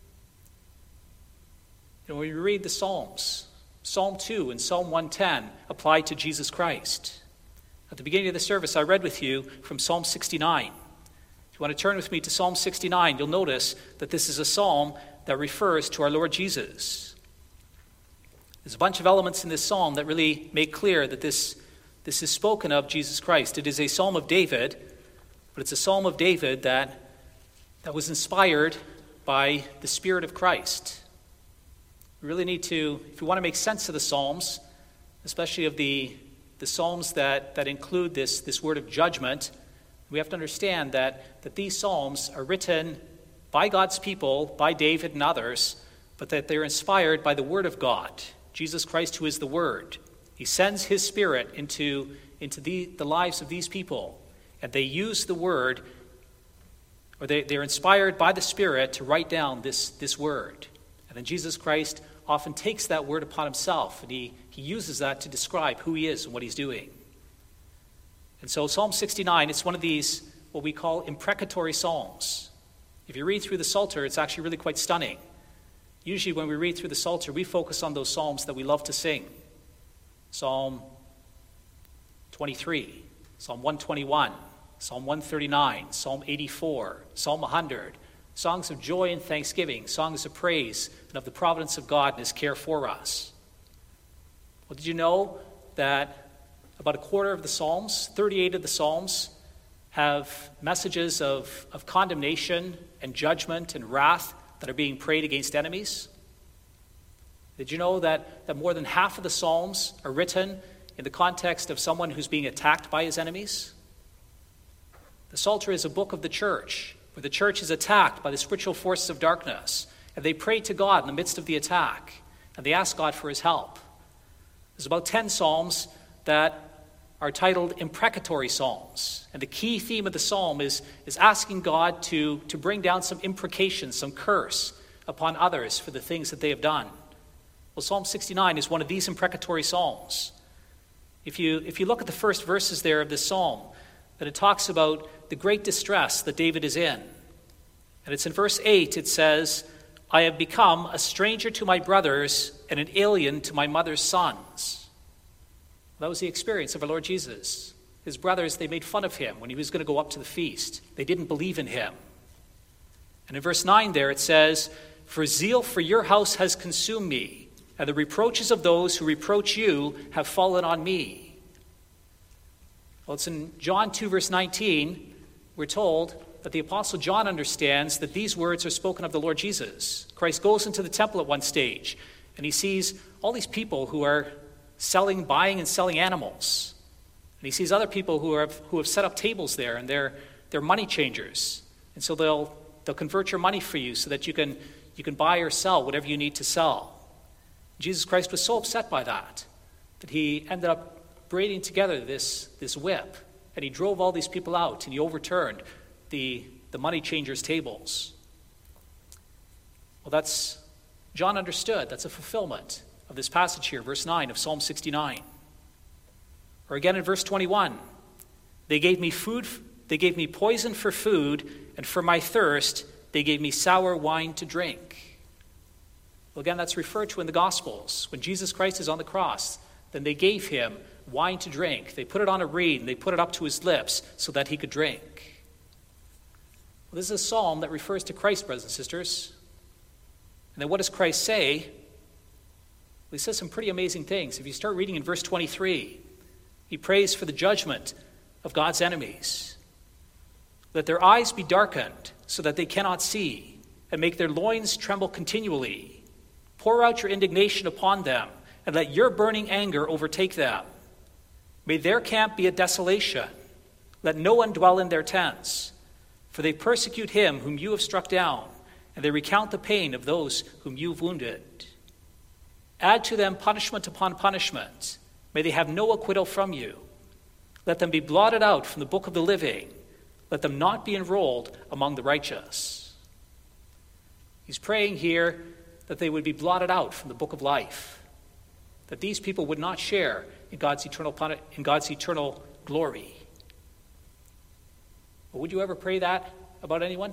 When we read the Psalms, Psalm 2 and Psalm 110 apply to Jesus Christ. At the beginning of the service, I read with you from Psalm 69. If you want to turn with me to Psalm 69, you'll notice that this is a psalm that refers to our Lord Jesus. There's a bunch of elements in this psalm that really make clear that this is spoken of Jesus Christ. It is a psalm of David, but it's a psalm of David that was inspired by the Spirit of Christ. We really need to, if we want to make sense of the Psalms, especially of the Psalms that include this word of judgment, we have to understand that these Psalms are written by God's people, by David and others, but that they're inspired by the Word of God, Jesus Christ, who is the Word. He sends his Spirit into into the lives of these people. And they use the word, or they're inspired by the Spirit to write down this word. And then Jesus Christ often takes that word upon himself, and he uses that to describe who he is and what he's doing. And so Psalm 69, it's one of these, what we call imprecatory psalms. If you read through the Psalter, it's actually really quite stunning. Usually when we read through the Psalter, we focus on those psalms that we love to sing. Psalm 23, Psalm 121, Psalm 139, Psalm 84, Psalm 100, songs of joy and thanksgiving, songs of praise, and of the providence of God and his care for us. Well, did you know that about a quarter of the Psalms, 38 of the Psalms, have messages of condemnation and judgment and wrath that are being prayed against enemies? Did you know that more than half of the Psalms are written in the context of someone who's being attacked by his enemies? The Psalter is a book of the church, where the church is attacked by the spiritual forces of darkness, and they pray to God in the midst of the attack, and they ask God for his help. There's about 10 Psalms that are titled imprecatory psalms. And the key theme of the psalm is asking God to bring down some imprecations, some curse upon others for the things that they have done. Well, Psalm 69 is one of these imprecatory psalms. If you look at the first verses there of this psalm, that it talks about the great distress that David is in. And it's in verse 8, it says, "I have become a stranger to my brothers and an alien to my mother's sons." That was the experience of our Lord Jesus. His brothers, they made fun of him when he was going to go up to the feast. They didn't believe in him. And in verse 9 there it says, "For zeal for your house has consumed me, and the reproaches of those who reproach you have fallen on me." Well, it's in John 2 verse 19, we're told that the Apostle John understands that these words are spoken of the Lord Jesus. Christ goes into the temple at one stage, and he sees all these people who are buying and selling animals. And he sees other people who have set up tables there, and they're money changers. And so they'll convert your money for you so that you can buy or sell whatever you need to sell. Jesus Christ was so upset by that he ended up braiding together this whip, and he drove all these people out, and he overturned the money changers' tables. Well, John understood. That's a fulfillment of this passage here, verse 9 of Psalm 69. Or again in verse 21, they gave me poison for food, and for my thirst they gave me sour wine to drink. Well, again, that's referred to in the Gospels. When Jesus Christ is on the cross, then they gave him wine to drink. They put it on a reed, and they put it up to his lips so that he could drink. Well, this is a psalm that refers to Christ, brothers and sisters. And then what does Christ say? He says some pretty amazing things. If you start reading in verse 23, he prays for the judgment of God's enemies. Let their eyes be darkened so that they cannot see, and make their loins tremble continually. Pour out your indignation upon them, and let your burning anger overtake them. May their camp be a desolation. Let no one dwell in their tents. For they persecute him whom you have struck down, and they recount the pain of those whom you have wounded. Add to them punishment upon punishment. May they have no acquittal from you. Let them be blotted out from the book of the living. Let them not be enrolled among the righteous. He's praying here that they would be blotted out from the book of life, that these people would not share in God's eternal glory. But would you ever pray that about anyone?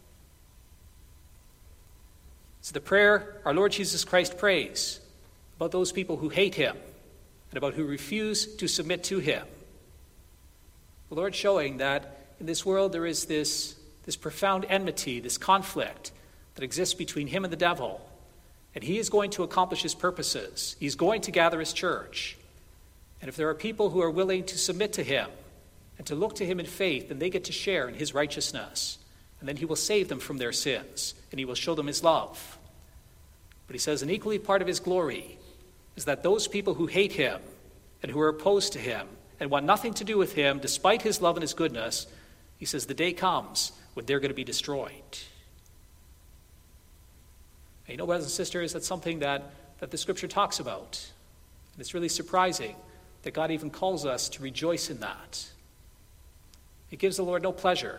It's the prayer our Lord Jesus Christ prays about those people who hate him and about who refuse to submit to him. The Lord showing that in this world there is this profound enmity, this conflict that exists between him and the devil. And he is going to accomplish his purposes. He's going to gather his church. And if there are people who are willing to submit to him and to look to him in faith, then they get to share in his righteousness. And then he will save them from their sins, and he will show them his love. But he says an equally part of his glory is that those people who hate him and who are opposed to him and want nothing to do with him, despite his love and his goodness, he says the day comes when they're going to be destroyed. And you know, brothers and sisters, that's something that the Scripture talks about. And it's really surprising that God even calls us to rejoice in that. It gives the Lord no pleasure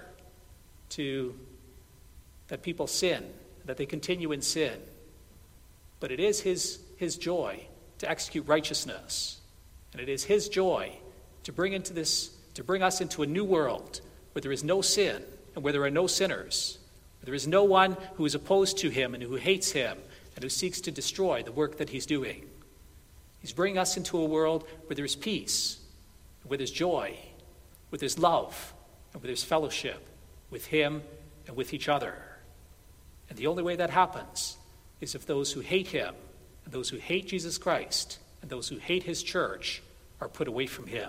that people sin, that they continue in sin. But it is his joy to execute righteousness. And it is his joy to bring us into a new world where there is no sin and where there are no sinners, where there is no one who is opposed to him and who hates him and who seeks to destroy the work that he's doing. He's bringing us into a world where there's peace, where there's joy, where there's love, and where there's fellowship with him and with each other. And the only way that happens is if those who hate him and those who hate Jesus Christ and those who hate his church are put away from him.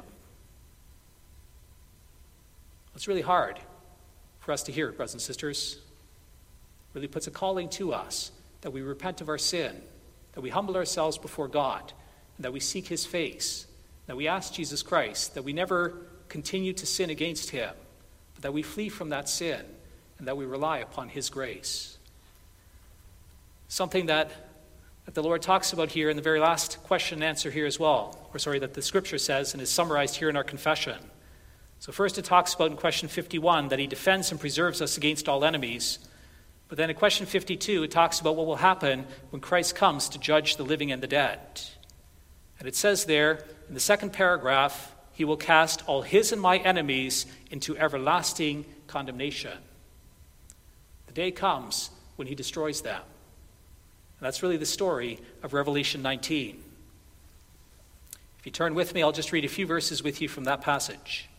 It's really hard for us to hear, brothers and sisters. It really puts a calling to us that we repent of our sin, that we humble ourselves before God, and that we seek his face, that we ask Jesus Christ, that we never continue to sin against him, but that we flee from that sin and that we rely upon his grace. Something that the Lord talks about here in the very last question and answer here as well, that the scripture says and is summarized here in our confession. So first it talks about in question 51 that he defends and preserves us against all enemies. But then in question 52 it talks about what will happen when Christ comes to judge the living and the dead. And it says there in the second paragraph, he will cast all his and my enemies into everlasting condemnation. The day comes when he destroys them. And that's really the story of Revelation 19. If you turn with me, I'll just read a few verses with you from that passage.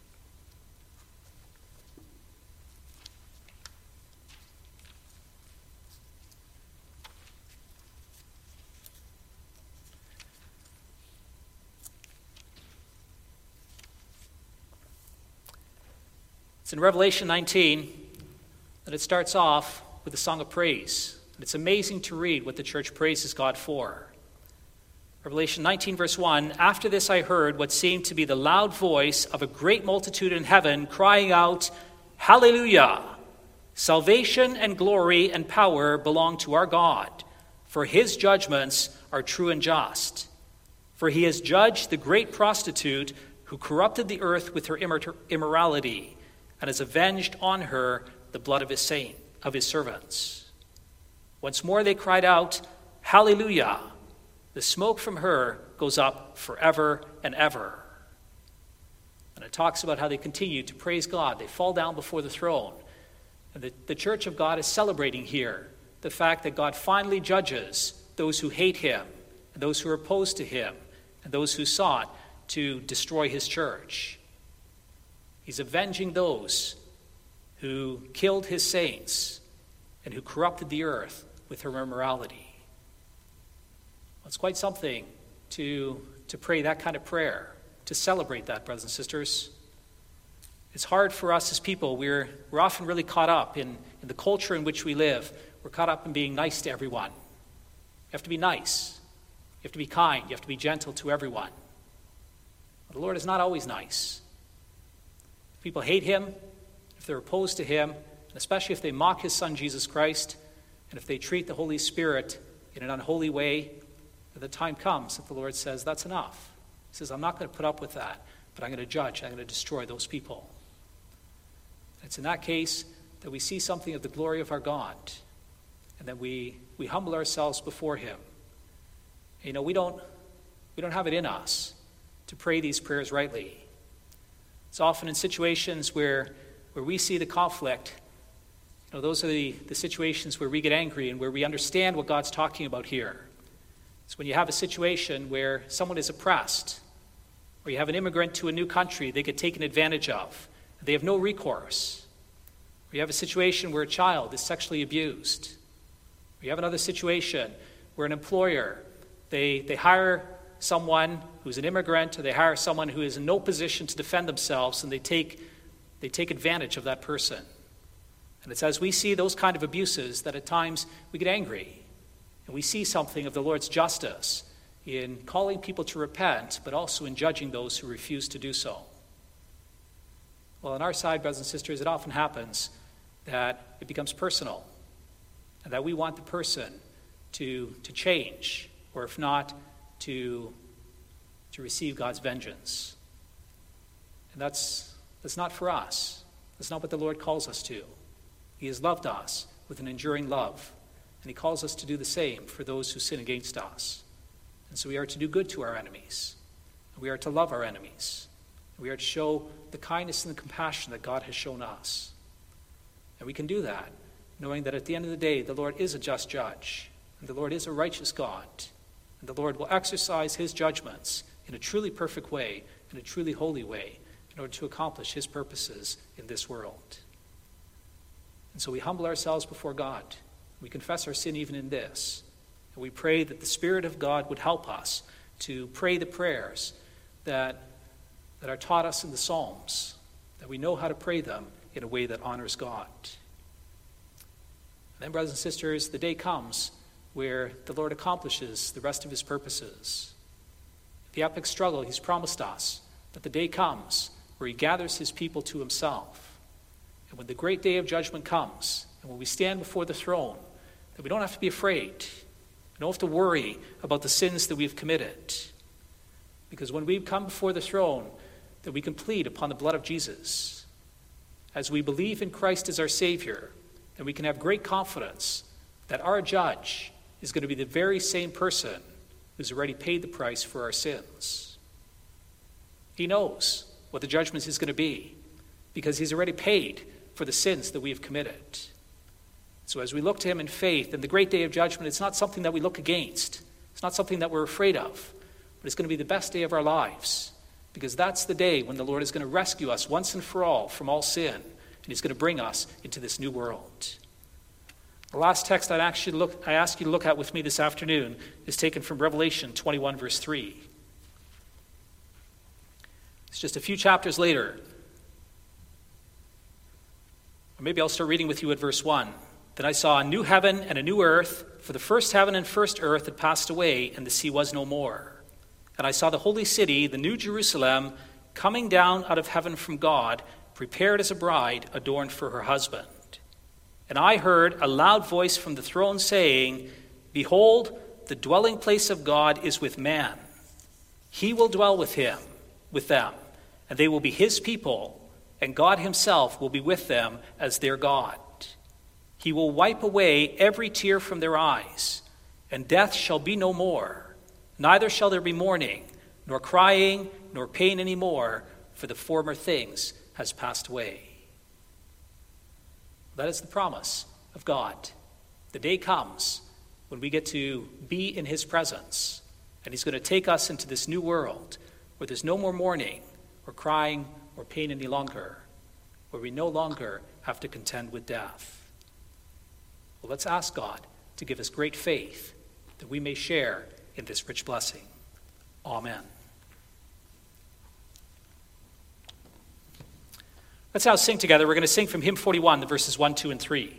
It's in Revelation 19 that it starts off with a song of praise. And it's amazing to read what the church praises God for. Revelation 19, verse 1, "After this I heard what seemed to be the loud voice of a great multitude in heaven, crying out, 'Hallelujah! Salvation and glory and power belong to our God, for his judgments are true and just. For he has judged the great prostitute who corrupted the earth with her immorality, and has avenged on her the blood of his servants.' Once more they cried out, 'Hallelujah! The smoke from her goes up forever and ever.'" And it talks about how they continue to praise God. They fall down before the throne. And the church of God is celebrating here the fact that God finally judges those who hate him, and those who are opposed to him, and those who sought to destroy his church. He's avenging those who killed his saints and who corrupted the earth with her immorality. Well, it's quite something to pray that kind of prayer, to celebrate that, brothers and sisters. It's hard for us as people. We're often really caught up in the culture in which we live. We're caught up in being nice to everyone. You have to be nice. You have to be kind. You have to be gentle to everyone. But the Lord is not always nice. If people hate him, if they're opposed to him, and especially if they mock his son Jesus Christ, and if they treat the Holy Spirit in an unholy way, the time comes that the Lord says, that's enough. He says, I'm not going to put up with that, but I'm going to judge, I'm going to destroy those people. It's in that case that we see something of the glory of our God, and that we humble ourselves before him. You know, we don't have it in us to pray these prayers rightly. It's often in situations where we see the conflict. You know, those are the situations where we get angry and where we understand what God's talking about here. It's when you have a situation where someone is oppressed, or you have an immigrant to a new country, they get taken advantage of. They have no recourse. Or you have a situation where a child is sexually abused. Or you have another situation where an employer, they hire someone who's an immigrant, or they hire someone who is in no position to defend themselves, and they take advantage of that person. And it's as we see those kind of abuses that at times we get angry. And we see something of the Lord's justice in calling people to repent, but also in judging those who refuse to do so. Well, on our side, brothers and sisters, it often happens that it becomes personal, and that we want the person to change, or if not, to to receive God's vengeance. And that's not for us. That's not what the Lord calls us to. He has loved us with an enduring love, and he calls us to do the same for those who sin against us. And so we are to do good to our enemies. We are to love our enemies. We are to show the kindness and the compassion that God has shown us. And we can do that knowing that at the end of the day, the Lord is a just judge, and the Lord is a righteous God, and the Lord will exercise his judgments in a truly perfect way, in a truly holy way, in order to accomplish his purposes in this world. And so we humble ourselves before God. We confess our sin even in this. And we pray that the Spirit of God would help us to pray the prayers that are taught us in the Psalms, that we know how to pray them in a way that honors God. And then, brothers and sisters, the day comes where the Lord accomplishes the rest of his purposes. The epic struggle, he's promised us that the day comes where he gathers his people to himself. And when the great day of judgment comes, and when we stand before the throne, that we don't have to be afraid. We don't have to worry about the sins that we've committed. Because when we come before the throne, that we can plead upon the blood of Jesus. As we believe in Christ as our Savior, then we can have great confidence that our judge is going to be the very same person who's already paid the price for our sins. He knows what the judgment is going to be because he's already paid for the sins that we have committed. So as we look to him in faith, in the great day of judgment, it's not something that we look against. It's not something that we're afraid of, but it's going to be the best day of our lives, because that's the day when the Lord is going to rescue us once and for all from all sin, and he's going to bring us into this new world. The last text I ask you to look at with me this afternoon is taken from Revelation 21, verse 3. It's just a few chapters later. Or maybe I'll start reading with you at verse 1. Then I saw a new heaven and a new earth, for the first heaven and first earth had passed away, and the sea was no more. And I saw the holy city, the new Jerusalem, coming down out of heaven from God, prepared as a bride adorned for her husband. And I heard a loud voice from the throne saying, Behold, the dwelling place of God is with man. He will dwell with them, and they will be his people, and God himself will be with them as their God. He will wipe away every tear from their eyes, and death shall be no more. Neither shall there be mourning, nor crying, nor pain any more, for the former things has passed away. That is the promise of God. The day comes when we get to be in his presence, and he's going to take us into this new world where there's no more mourning or crying or pain any longer, where we no longer have to contend with death. Well, let's ask God to give us great faith that we may share in this rich blessing. Amen. Let's now sing together. We're going to sing from hymn 41, the verses 1, 2, and 3.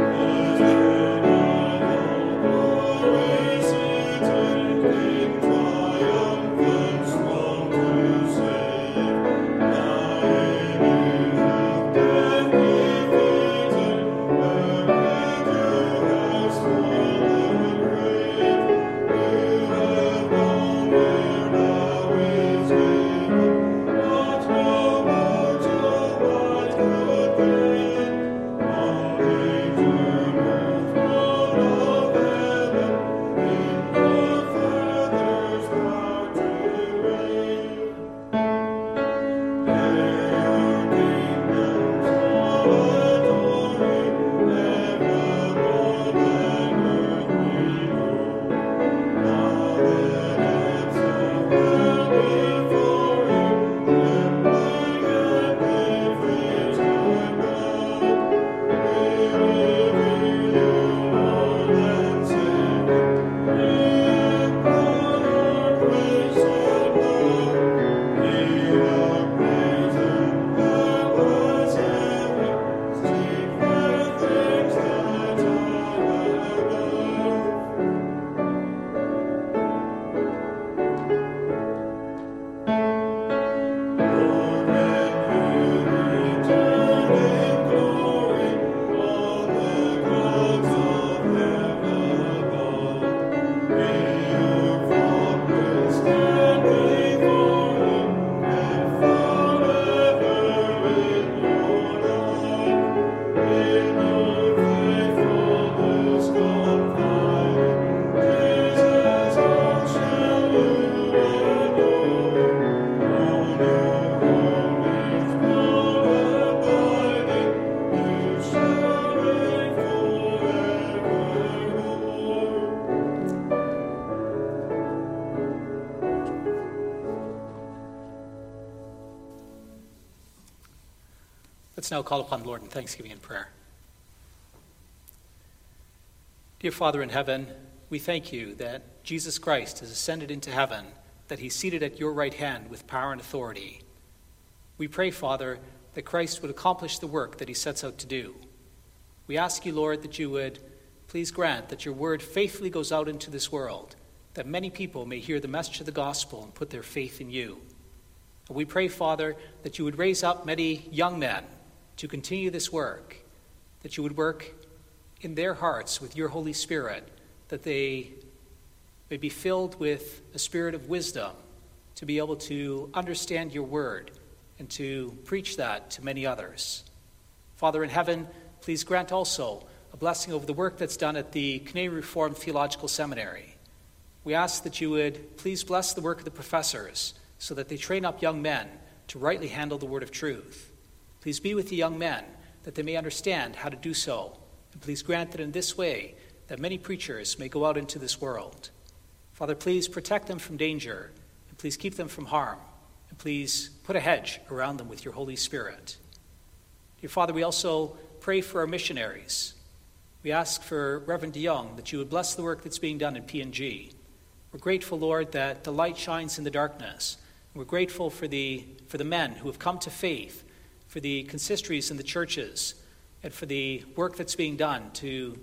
Thank you. Let's now call upon the Lord in thanksgiving and prayer. Dear Father in heaven, we thank you that Jesus Christ has ascended into heaven, that he's seated at your right hand with power and authority. We pray, Father, that Christ would accomplish the work that he sets out to do. We ask you, Lord, that you would please grant that your word faithfully goes out into this world, that many people may hear the message of the gospel and put their faith in you. And we pray, Father, that you would raise up many young men to continue this work, that you would work in their hearts with your Holy Spirit, that they may be filled with a spirit of wisdom to be able to understand your word and to preach that to many others. Father in heaven, please grant also a blessing over the work that's done at the Canadian Reformed Theological Seminary. We ask that you would please bless the work of the professors so that they train up young men to rightly handle the word of truth. Please be with the young men that they may understand how to do so. And please grant that in this way that many preachers may go out into this world. Father, please protect them from danger, and please keep them from harm, and please put a hedge around them with your Holy Spirit. Dear Father, we also pray for our missionaries. We ask for Reverend DeYoung that you would bless the work that's being done in PNG. We're grateful, Lord, that the light shines in the darkness. And we're grateful for the men who have come to faith, for the consistories in the churches, and for the work that's being done to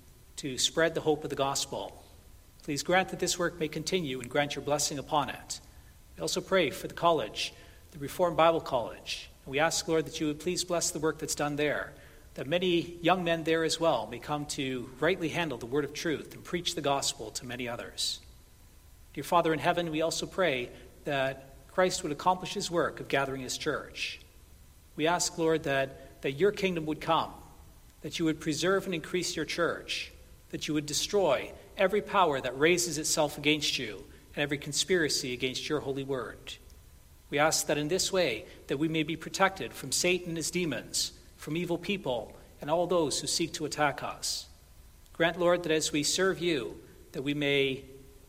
spread the hope of the gospel. Please grant that this work may continue and grant your blessing upon it. We also pray for the college, the Reformed Bible College. And we ask, Lord, that you would please bless the work that's done there, that many young men there as well may come to rightly handle the word of truth and preach the gospel to many others. Dear Father in heaven, we also pray that Christ would accomplish his work of gathering his church. We ask, Lord, that your kingdom would come, that you would preserve and increase your church, that you would destroy every power that raises itself against you and every conspiracy against your holy word. We ask that in this way that we may be protected from Satan and his demons, from evil people and all those who seek to attack us. Grant, Lord, that as we serve you, that we may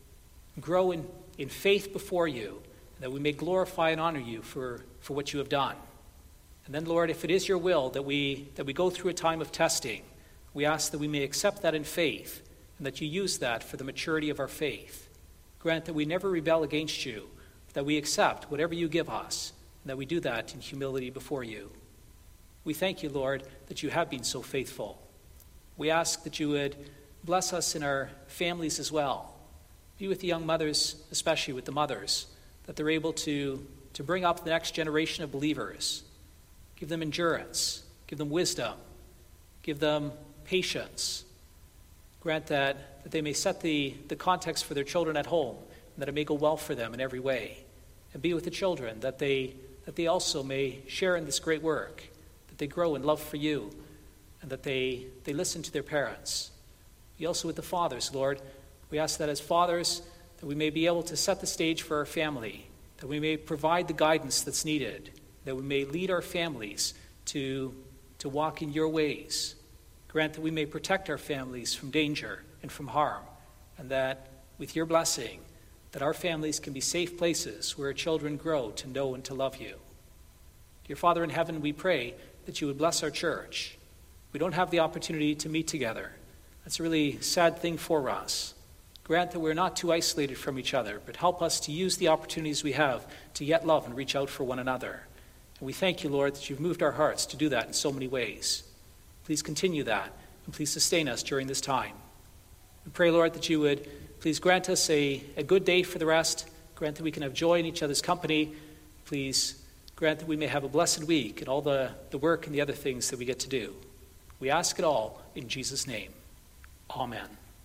grow in faith before you, and that we may glorify and honor you for what you have done. And then, Lord, if it is your will that we go through a time of testing, we ask that we may accept that in faith and that you use that for the maturity of our faith. Grant that we never rebel against you, that we accept whatever you give us, and that we do that in humility before you. We thank you, Lord, that you have been so faithful. We ask that you would bless us in our families as well. Be with the young mothers, especially with the mothers, that they're able to bring up the next generation of believers. Give them endurance, give them wisdom, give them patience. Grant that they may set the context for their children at home, and that it may go well for them in every way. And be with the children, that they also may share in this great work, that they grow in love for you, and that they listen to their parents. Be also with the fathers, Lord. We ask that as fathers, that we may be able to set the stage for our family, that we may provide the guidance that's needed, that we may lead our families to walk in your ways. Grant that we may protect our families from danger and from harm, and that with your blessing, that our families can be safe places where our children grow to know and to love you. Dear Father in heaven, we pray that you would bless our church. We don't have the opportunity to meet together. That's a really sad thing for us. Grant that we're not too isolated from each other, but help us to use the opportunities we have to yet love and reach out for one another. And we thank you, Lord, that you've moved our hearts to do that in so many ways. Please continue that, and please sustain us during this time. We pray, Lord, that you would please grant us a good day for the rest. Grant that we can have joy in each other's company. Please grant that we may have a blessed week and all the work and the other things that we get to do. We ask it all in Jesus' name. Amen.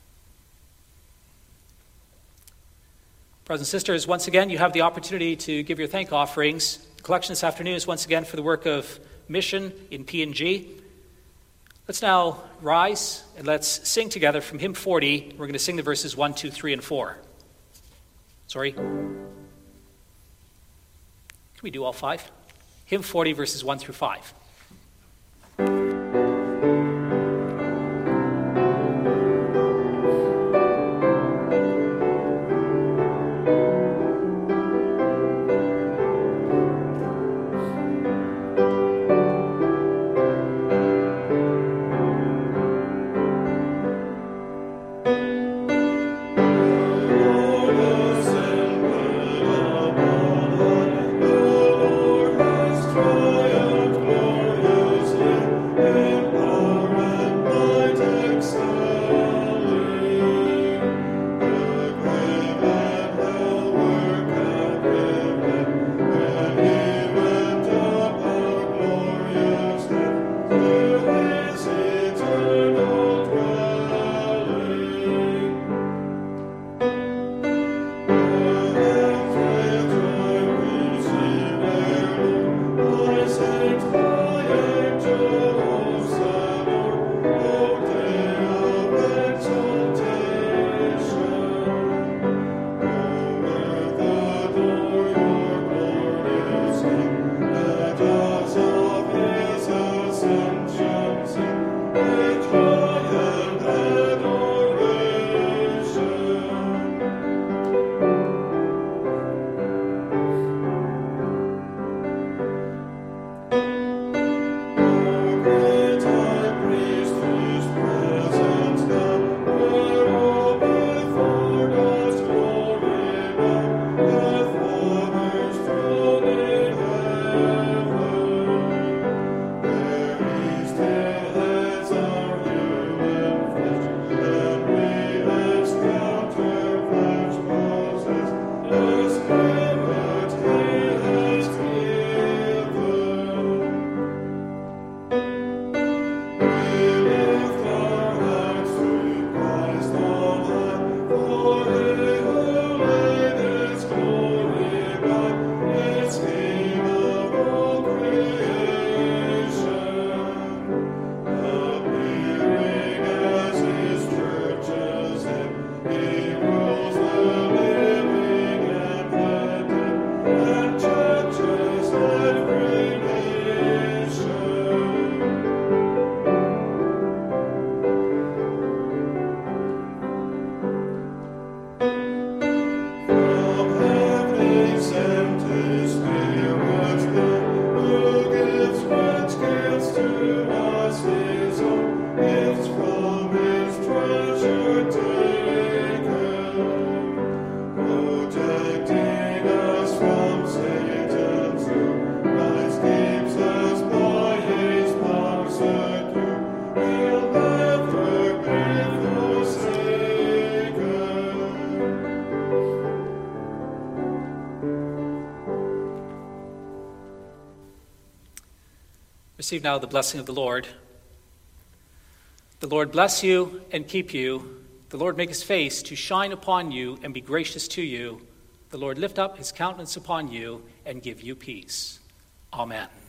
Brothers and sisters, once again, you have the opportunity to give your thank offerings. The collection this afternoon is once again for the work of mission in PNG. Let's now rise and let's sing together from hymn 40. We're going to sing the verses 1, 2, 3, and 4. Sorry. Can we do all 5? Hymn 40, verses 1 through 5. Receive now the blessing of the Lord. The Lord bless you and keep you. The Lord make his face to shine upon you and be gracious to you. The Lord lift up his countenance upon you and give you peace. Amen.